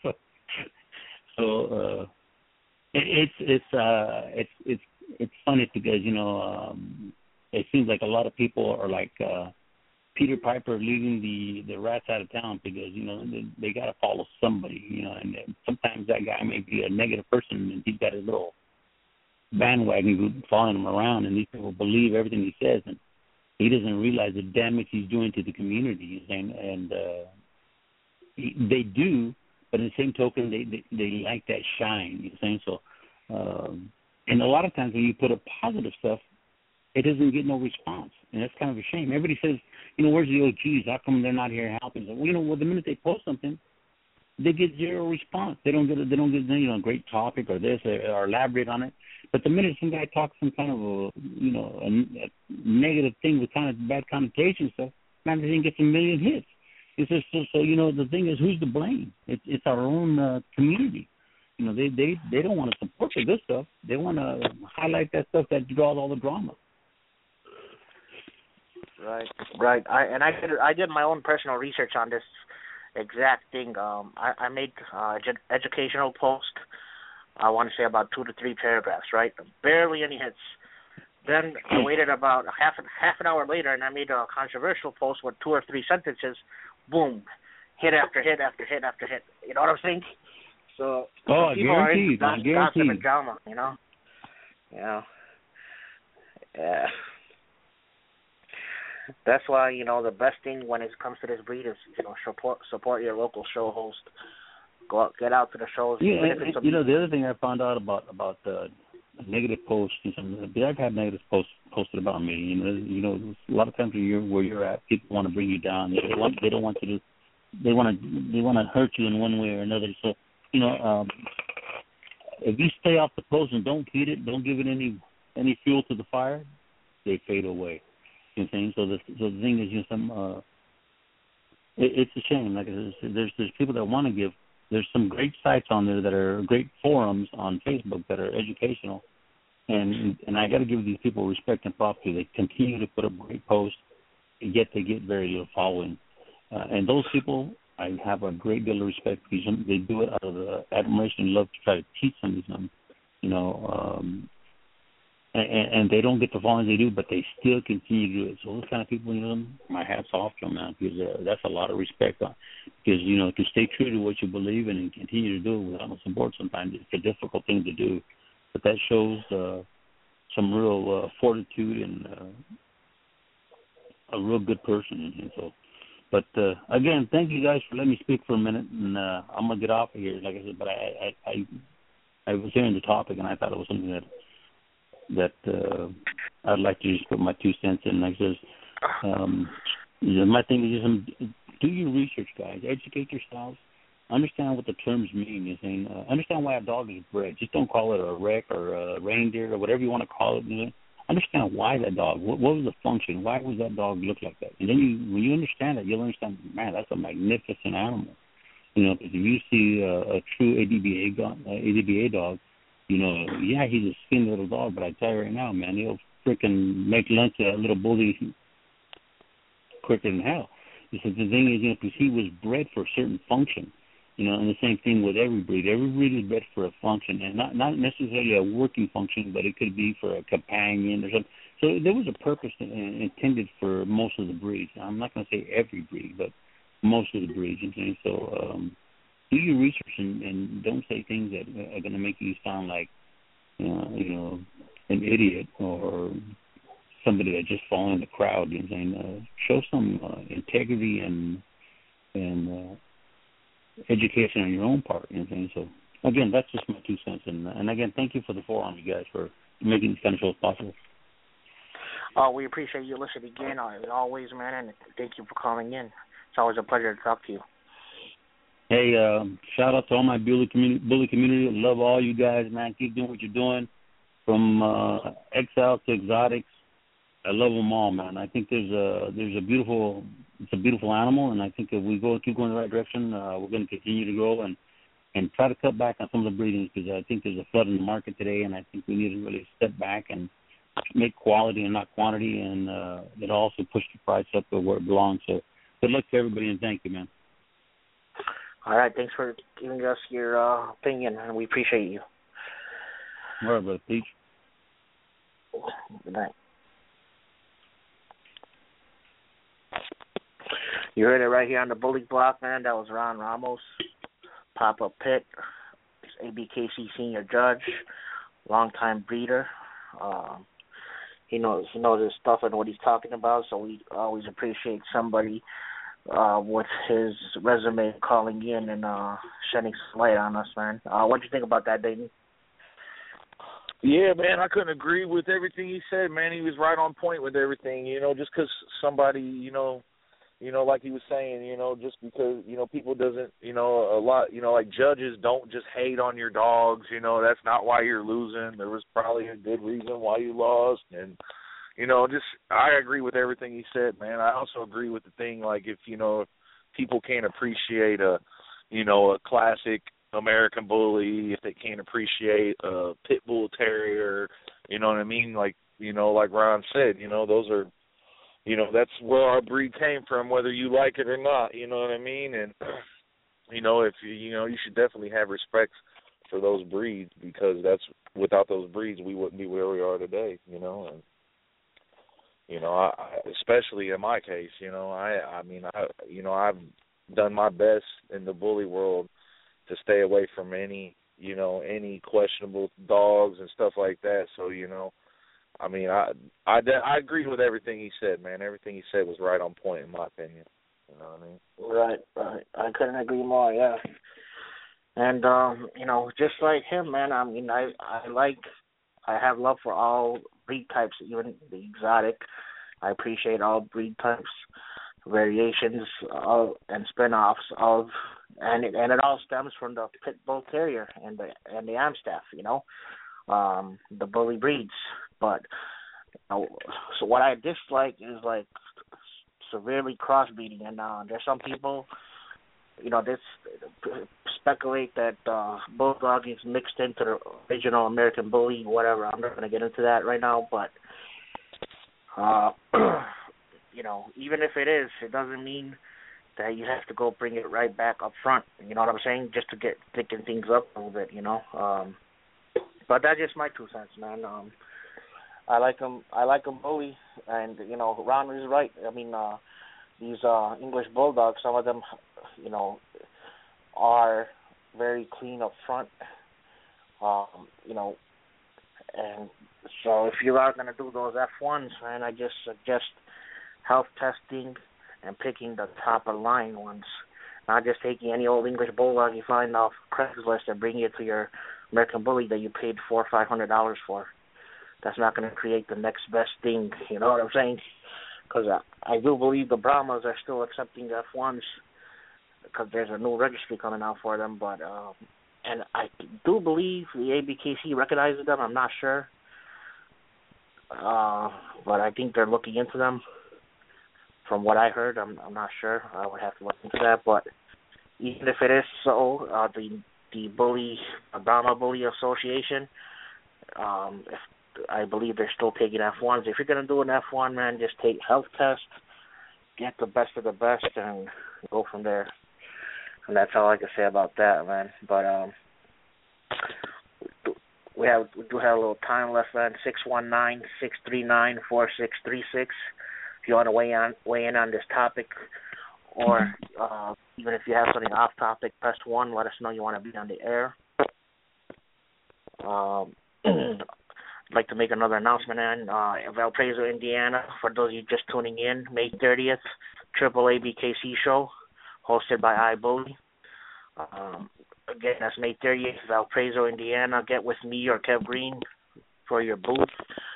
so it's funny because, you know, it seems like a lot of people are like Peter Piper leaving the rats out of town because, you know, they got to follow somebody, you know, and sometimes that guy may be a negative person and he's got his little bandwagon group following him around, and these people believe everything he says, and he doesn't realize the damage he's doing to the community. And they do, but in the same token, they like that shine. You know what I'm saying? So, and a lot of times when you put up positive stuff, it doesn't get no response, and that's kind of a shame. Everybody says, you know, where's the OGs? How come they're not here helping? So, well, you know, well, the minute they post something, they get zero response. They don't get you know, a great topic or this or elaborate on it. But the minute some guy talks some kind of a, you know, a negative thing with kind of bad connotation stuff, man, the thing gets a million hits. It's just so you know, the thing is, who's to blame? It's our own community. You know, they don't want to support the good stuff. They want to highlight that stuff that draws all the drama. Right. I did my own personal research on this exact thing. I made educational post. I want to say about 2 to 3 paragraphs, right? Barely any hits. Then I waited about half an hour later, and I made a controversial post with 2 or 3 sentences. Boom, hit after hit after hit after hit. You know what I'm saying? So people are into gossip and drama, you know. Yeah. That's why, you know, the best thing when it comes to this breed is, you know, support your local show host. Go out, get out to the shows. Yeah, and you know, the other thing I found out about negative posts, I've had negative posts posted about me. You know, a lot of times where you're at, people want to bring you down. They don't want you to. They want to hurt you in one way or another. So, you know, if you stay off the post and don't feed it, don't give it any fuel to the fire, they fade away. You know what I'm saying? So the thing is, you know, it's a shame. Like there's people that want to give. There's some great sites on there that are great forums on Facebook that are educational, and I got to give these people respect and props to. They continue to put up great posts, yet they get very little following. And those people, I have a great deal of respect because they do it out of the admiration and love to try to teach somebody something, you know. And they don't get the following they do, but they still continue to do it. So those kind of people, you know, my hat's off to them, man, because that's a lot of respect. Because, you know, to stay true to what you believe in and continue to do it without no support sometimes it's a difficult thing to do. But that shows some real fortitude and a real good person. And so, but again, thank you guys for letting me speak for a minute, and I'm gonna get off of here, like I said. But I was hearing the topic, and I thought it was something that I'd like to just put my 2 cents in. Like this, my thing is just do your research, guys. Educate yourselves. Understand what the terms mean. You're saying, understand why a dog is bred. Just don't call it a wreck or a reindeer or whatever you want to call it. You know? Understand why that dog. What was the function? Why was that dog look like that? And then when you understand it, you'll understand. Man, that's a magnificent animal. You know, if you see a true ADBA dog. You know, yeah, he's a skinny little dog, but I tell you right now, man, he'll freaking make lunch of that little bully quicker than hell. Because the thing is, you know, because he was bred for a certain function, you know, and the same thing with every breed. Every breed is bred for a function, and not necessarily a working function, but it could be for a companion or something. So there was a purpose intended for most of the breeds. I'm not going to say every breed, but most of the breeds. Okay? So, do your research and don't say things that are going to make you sound like, you know, an idiot or somebody that's just following the crowd. You know what I'm saying? Show some integrity and education on your own part. You know what I'm saying? So, again, that's just my 2 cents. And again, thank you for the forum, you guys, for making these kind of shows possible. We appreciate you listening again, always, man, and thank you for calling in. It's always a pleasure to talk to you. Hey, shout out to all my bully community. I love all you guys, man. Keep doing what you're doing, from Exile to Exotics. I love them all, man. I think it's a beautiful animal, and I think if we keep going in the right direction, we're going to continue to grow and try to cut back on some of the breedings, because I think there's a flood in the market today, and I think we need to really step back and make quality and not quantity, and it also push the price up to where it belongs. So Good luck to everybody, and thank you, man. All right, thanks for giving us your opinion, and we appreciate you. All right, brother. Peace. Good night. You heard it right here on the Bully Block, man. That was Ron Ramos, Papa Pitt, ABKC senior judge, longtime breeder. He knows his stuff and what he's talking about, so we always appreciate somebody with his resume calling in and shedding some light on us, man. What do you think about that, Dayton? Yeah, man, I couldn't agree with everything he said, man. He was right on point with everything, just because somebody, like he was saying, just because, people doesn't, a lot, like judges don't just hate on your dogs, that's not why you're losing. There was probably a good reason why you lost. And, I agree with everything he said, man. I also agree with the thing, like if people can't appreciate a classic American Bully, if they can't appreciate a Pit Bull Terrier, you know what I mean? Like Ron said, those are, that's where our breed came from, whether you like it or not, you know what I mean? And, if you should definitely have respect for those breeds, because that's, without those breeds, we wouldn't be where we are today, and, I, especially in my case, I've done my best in the bully world to stay away from any questionable dogs and stuff like that. So, I agree with everything he said, man. Everything he said was right on point, in my opinion. You know what I mean? Right. I couldn't agree more, yeah. And, just like him, man, I have love for all breed types, even the exotic. I appreciate all breed types, variations and spin-offs of, and it all stems from the Pit Bull Terrier and the Amstaff, the bully breeds. But so what I dislike is like severely crossbreeding, and there's some people, this speculate that Bulldog is mixed into the original American Bully, whatever. I'm not going to get into that right now, but even if it is, it doesn't mean that you have to go bring it right back up front. You know what I'm saying? Just to get thicken things up a little bit, But that's just my 2 cents, man. I like them bully, and Ron is right. I mean, these English Bulldogs, some of them, are very clean up front. And so if you are going to do those F1s, man, I just suggest health testing and picking the top of the line ones, not just taking any old English Bulldog you find off Craigslist and bringing it to your American Bully that you paid $400 or $500 for. That's not going to create the next best thing. You know what I'm saying? Because I do believe the Brahmas are still accepting F1s because there's a new registry coming out for them. But and I do believe the ABKC recognizes them. I'm not sure, but I think they're looking into them. From what I heard, I'm not sure. I would have to look into that. But even if it is so, the Brahma Bully Association, I believe they're still taking F1s. If you're going to do an F1, man, just take health test, get the best of the best, and go from there. And that's all I can say about that, man. But we do have a little time left, man. 619-639-4636. If you want to weigh in on this topic, or even if you have something off topic, press 1. Let us know you want to be on the air. I'd like to make another announcement on Valparaiso, Indiana. For those of you just tuning in, May 30th, Triple ABKC show, hosted by iBully. Again, that's May 30th, Valparaiso, Indiana. Get with me or Kev Green for your booth.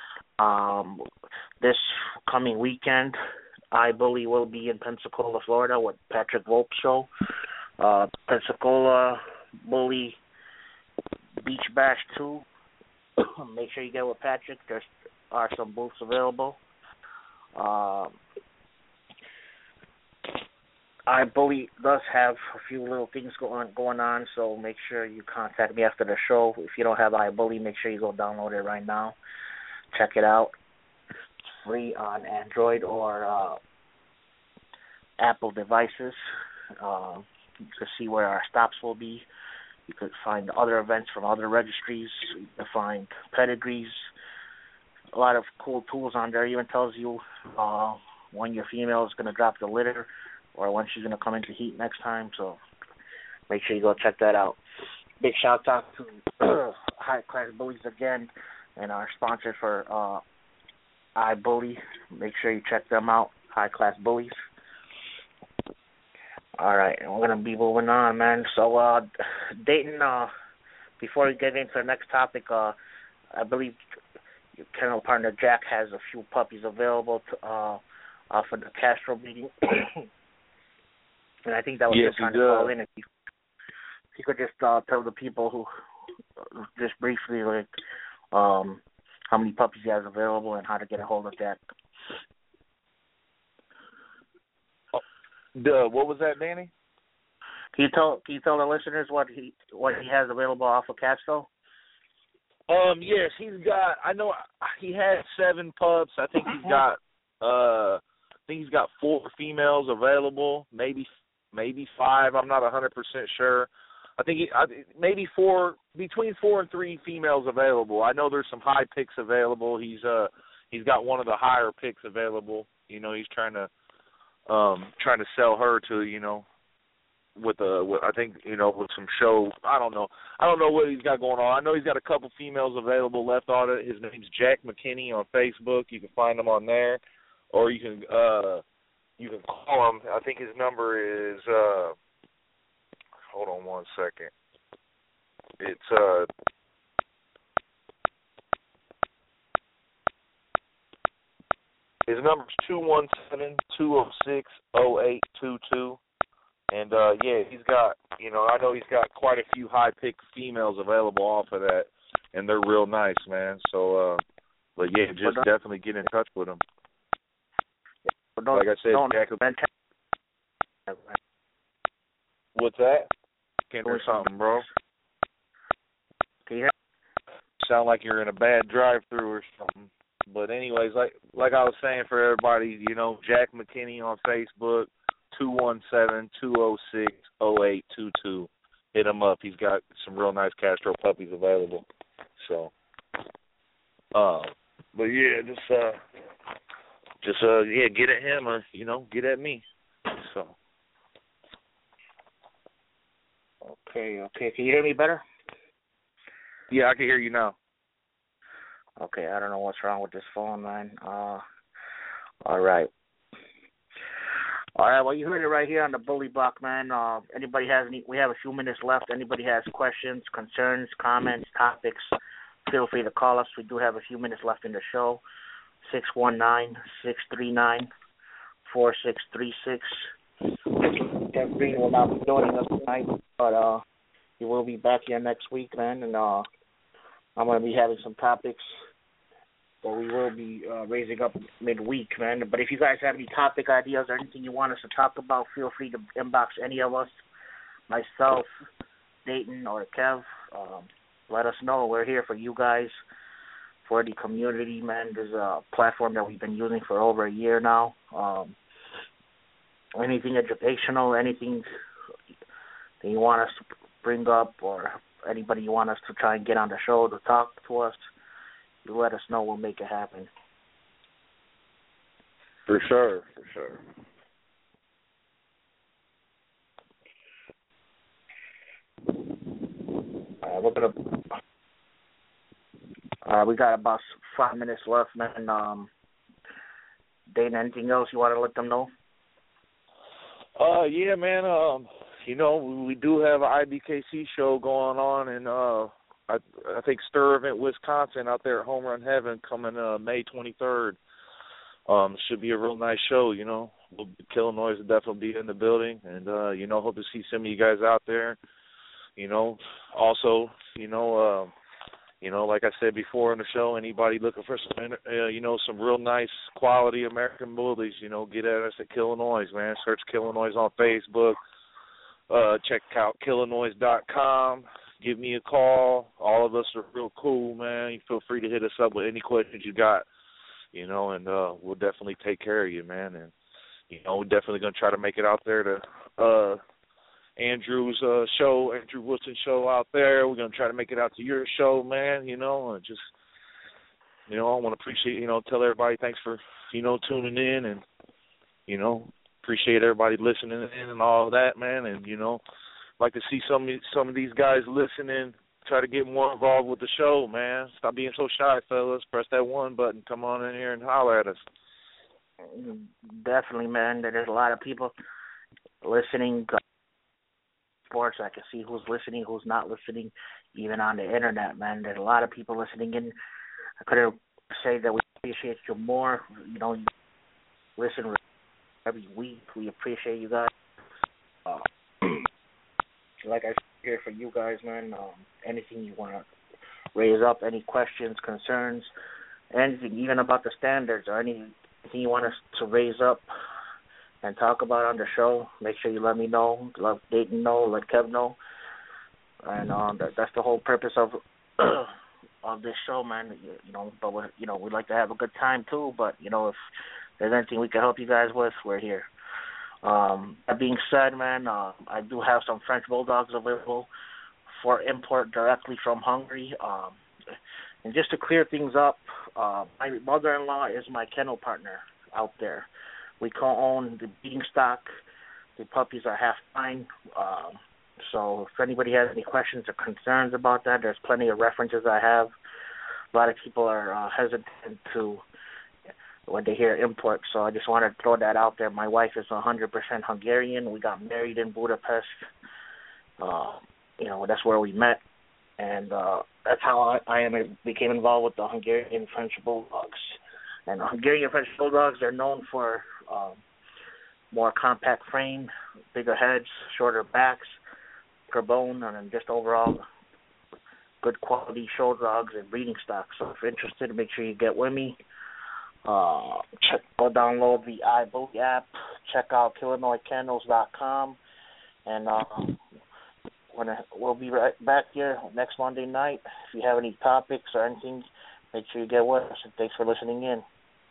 This coming weekend, iBully will be in Pensacola, Florida, with Patrick Volp's show. Pensacola Bully Beach Bash 2. Make sure you get with Patrick. There are some booths available. iBully does have a few little things going on, so make sure you contact me after the show. If you don't have iBully, make sure you go download it right now. Check it out. It's free on Android or Apple devices. You can see where our stops will be. You could find other events from other registries. You can find pedigrees. A lot of cool tools on there. It even tells you when your female is going to drop the litter or when she's going to come into heat next time. So make sure you go check that out. Big shout out to High Class Bullies again and our sponsor for iBully. Make sure you check them out, High Class Bullies. All right, and we're going to be moving on, man. So, Dayton, before we get into the next topic, I believe your kennel partner Jack has a few puppies available off of the Castro meeting. And I think that was just trying to call in. If you could just tell the people who, just briefly, like, how many puppies he has available and how to get a hold of Jack. What was that, Danny? Can you tell the listeners what he has available off of Castro? Yes, he's got. I know he had 7 pups. I think he's got. He's got 4 females available. Maybe 5. I'm not 100% sure. I think maybe 4, between 4 and 3 females available. I know there's some high picks available. He's got one of the higher picks available. You know, he's trying to sell her to, with I think, with some show. I don't know what he's got going on. I know he's got a couple females available left on it. His name's Jack McKinney on Facebook. You can find him on there, or you can call him. I think his number is hold on one second. It's his number's 217-206-0822. And, he's got, I know he's got quite a few high-pick females available off of that, and they're real nice, man. So, just definitely get in touch with him. Like I said, Jack. What's that? Can't hear something, bro. Can you hear? Sound like you're in a bad drive-through or something. But anyways, like I was saying for everybody, Jack McKinney on Facebook, 217-206-0822. Hit him up. He's got some real nice Castro puppies available. So, but yeah, get at him or get at me. So. Okay. Can you hear me better? Yeah, I can hear you now. Okay, I don't know what's wrong with this phone, man. All right. Well, you heard it right here on the Bully Block, man. Anybody has we have a few minutes left. Anybody has questions, concerns, comments, topics, feel free to call us. We do have a few minutes left in the show. 619-639-4636. Jeff Green will not be joining us tonight, but he will be back here next week, man, and I'm going to be having some topics that we will be raising up midweek, man. But if you guys have any topic ideas or anything you want us to talk about, feel free to inbox any of us, myself, Dayton, or Kev. Let us know. We're here for you guys, for the community, man. There's a platform that we've been using for over a year now. Anything educational, anything that you want us to bring up, or anybody you want us to try and get on the show to talk to us, you let us know. We'll make it happen. For sure. We got about 5 minutes left, man. Dana, anything else you want to let them know? Yeah, man. We do have an IBKC show going on, and I think Sturvant, Wisconsin, out there at Home Run Heaven, coming May 23rd. Should be a real nice show. Illinois will definitely be in the building, and hope to see some of you guys out there. Also, like I said before in the show, anybody looking for some, some real nice quality American bullies, get at us at Killinois, man. Search Killinois on Facebook. Check out Killinois.com. Give me a call. All of us are real cool, man. You feel free to hit us up with any questions you got, and we'll definitely take care of you, man. And, we're definitely going to try to make it out there to Andrew's show, Andrew Wilson's show out there. We're going to try to make it out to your show, man, and just, I want to appreciate, tell everybody thanks for, tuning in and, appreciate everybody listening in and all of that, man, and, like to see some of these guys listening, try to get more involved with the show, man. Stop being so shy, fellas. Press that one button. Come on in here and holler at us. Definitely, man. There's a lot of people listening. Sports, I can see who's listening, who's not listening, even on the internet, man. There's a lot of people listening in. I could have said that we appreciate you more. You listen every week. We appreciate you guys. Like I said here for you guys, man, anything you want to raise up, any questions, concerns, anything, even about the standards or anything you want us to raise up and talk about on the show, make sure you let me know, let Dayton know, let Kev know. And that's the whole purpose of this show, man. But we'd like to have a good time too. But if there's anything we can help you guys with, we're here. That being said, man, I do have some French Bulldogs available for import directly from Hungary. And just to clear things up, my mother-in-law is my kennel partner out there. We co-own the breeding stock. The puppies are half mine. So if anybody has any questions or concerns about that, there's plenty of references I have. A lot of people are hesitant to when they hear import, so I just wanted to throw that out there. My wife is 100% Hungarian. We got married in Budapest. That's where we met, and that's how I became involved with the Hungarian French Bulldogs. And the Hungarian French Bulldogs are known for more compact frame, bigger heads, shorter backs per bone, and just overall good quality show dogs and breeding stock. So if you're interested, make sure you get with me. Go download the iBully app. Check out KillinoisKennels.com, and we'll be right back here next Monday night. If you have any topics or anything, make sure you get with us. And thanks for listening in.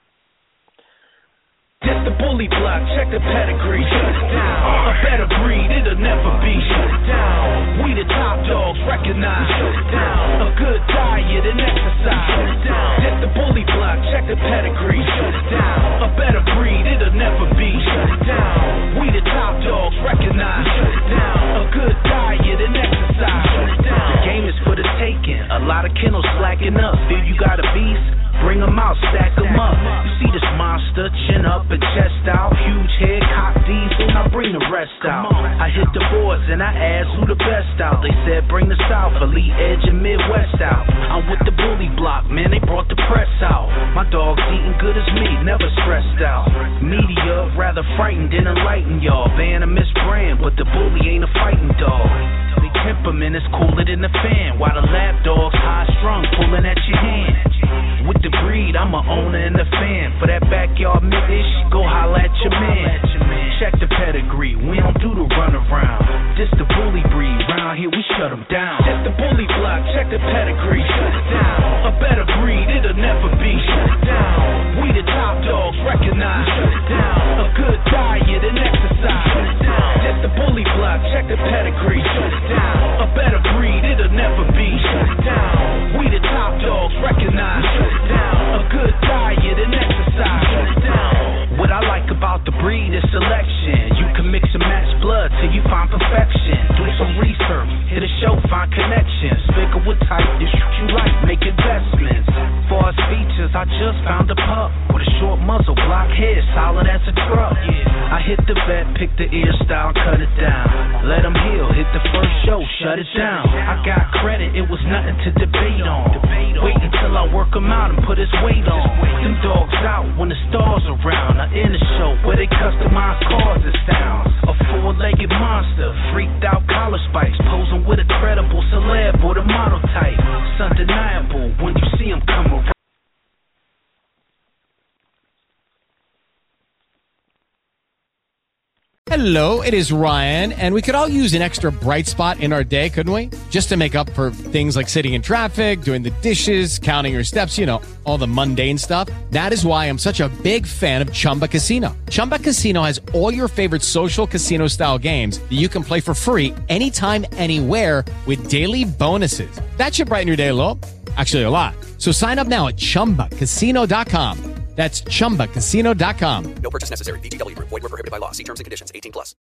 This the bully block, check the pedigree, shut it down. A better breed, it'll never be shut it down. We the top dogs, recognize, shut it down. A good diet and exercise, shut it down. This the bully block, check the pedigree, shut it down. A better breed, it'll never be shut it down. We the top dogs, recognize, shut it down. A good diet and exercise, shut it down. The game is for the taking, a lot of kennels slacking up. Feel you got a beast? Bring them out, stack them up. You see this monster, chin up and chest out. Huge head, cock diesel, now bring the rest out. I hit the boards and I asked who the best out. They said bring the South, Elite Edge and Midwest out. I'm with the bully block, man, they brought the press out. My dog's eating good as me, never stressed out. Media, rather frightened than enlightened, y'all. Van a misbrand, but the bully ain't a fighting dog. The temperament is cooler than the fan, while the lap dog's high strung, pulling at your hand. With the breed, I'm a owner and a fan. For that backyard mid-ish, go holla at your man. Check the pedigree, we don't do the runaround. This the bully breed, round here we shut them down. This the bully block, check the pedigree, shut it down. A better breed, it'll never be shut it down. We the top dogs, recognize, shut it down. A good diet and exercise, shut it down. This the bully block, check the pedigree, shut it down. A better breed, it'll never be shut it down. We the top dogs, recognize, shut it down. A good diet and exercise, shut it down. What I like about the breed is selection. You can mix and match blood till you find perfection. Do some research, hit a show, find connections. Figure what type you shoot you like, make investments. For as features, I just found a pup with a short muzzle, block head, solid as a truck. I hit the vet, pick the ear style, cut it down. Let him heal, hit the first show, shut it down. I got credit, it was nothing to debate on. Wait until I work him out and put his weight on. Them dogs out when the stars around. I in the show where they customize cars and sounds. A four-legged monster, freaked out collar spikes, posing with a credible celeb or the model type. It's undeniable when you see him come around. Hello, it is Ryan, and we could all use an extra bright spot in our day, couldn't we? Just to make up for things like sitting in traffic, doing the dishes, counting your steps, you know, all the mundane stuff. That is why I'm such a big fan of Chumba Casino. Chumba Casino has all your favorite social casino-style games that you can play for free anytime, anywhere with daily bonuses. That should brighten your day a little. Actually, a lot. So sign up now at ChumbaCasino.com. That's ChumbaCasino.com. No purchase necessary. VGW Group. Void where prohibited by law. See terms and conditions. 18+.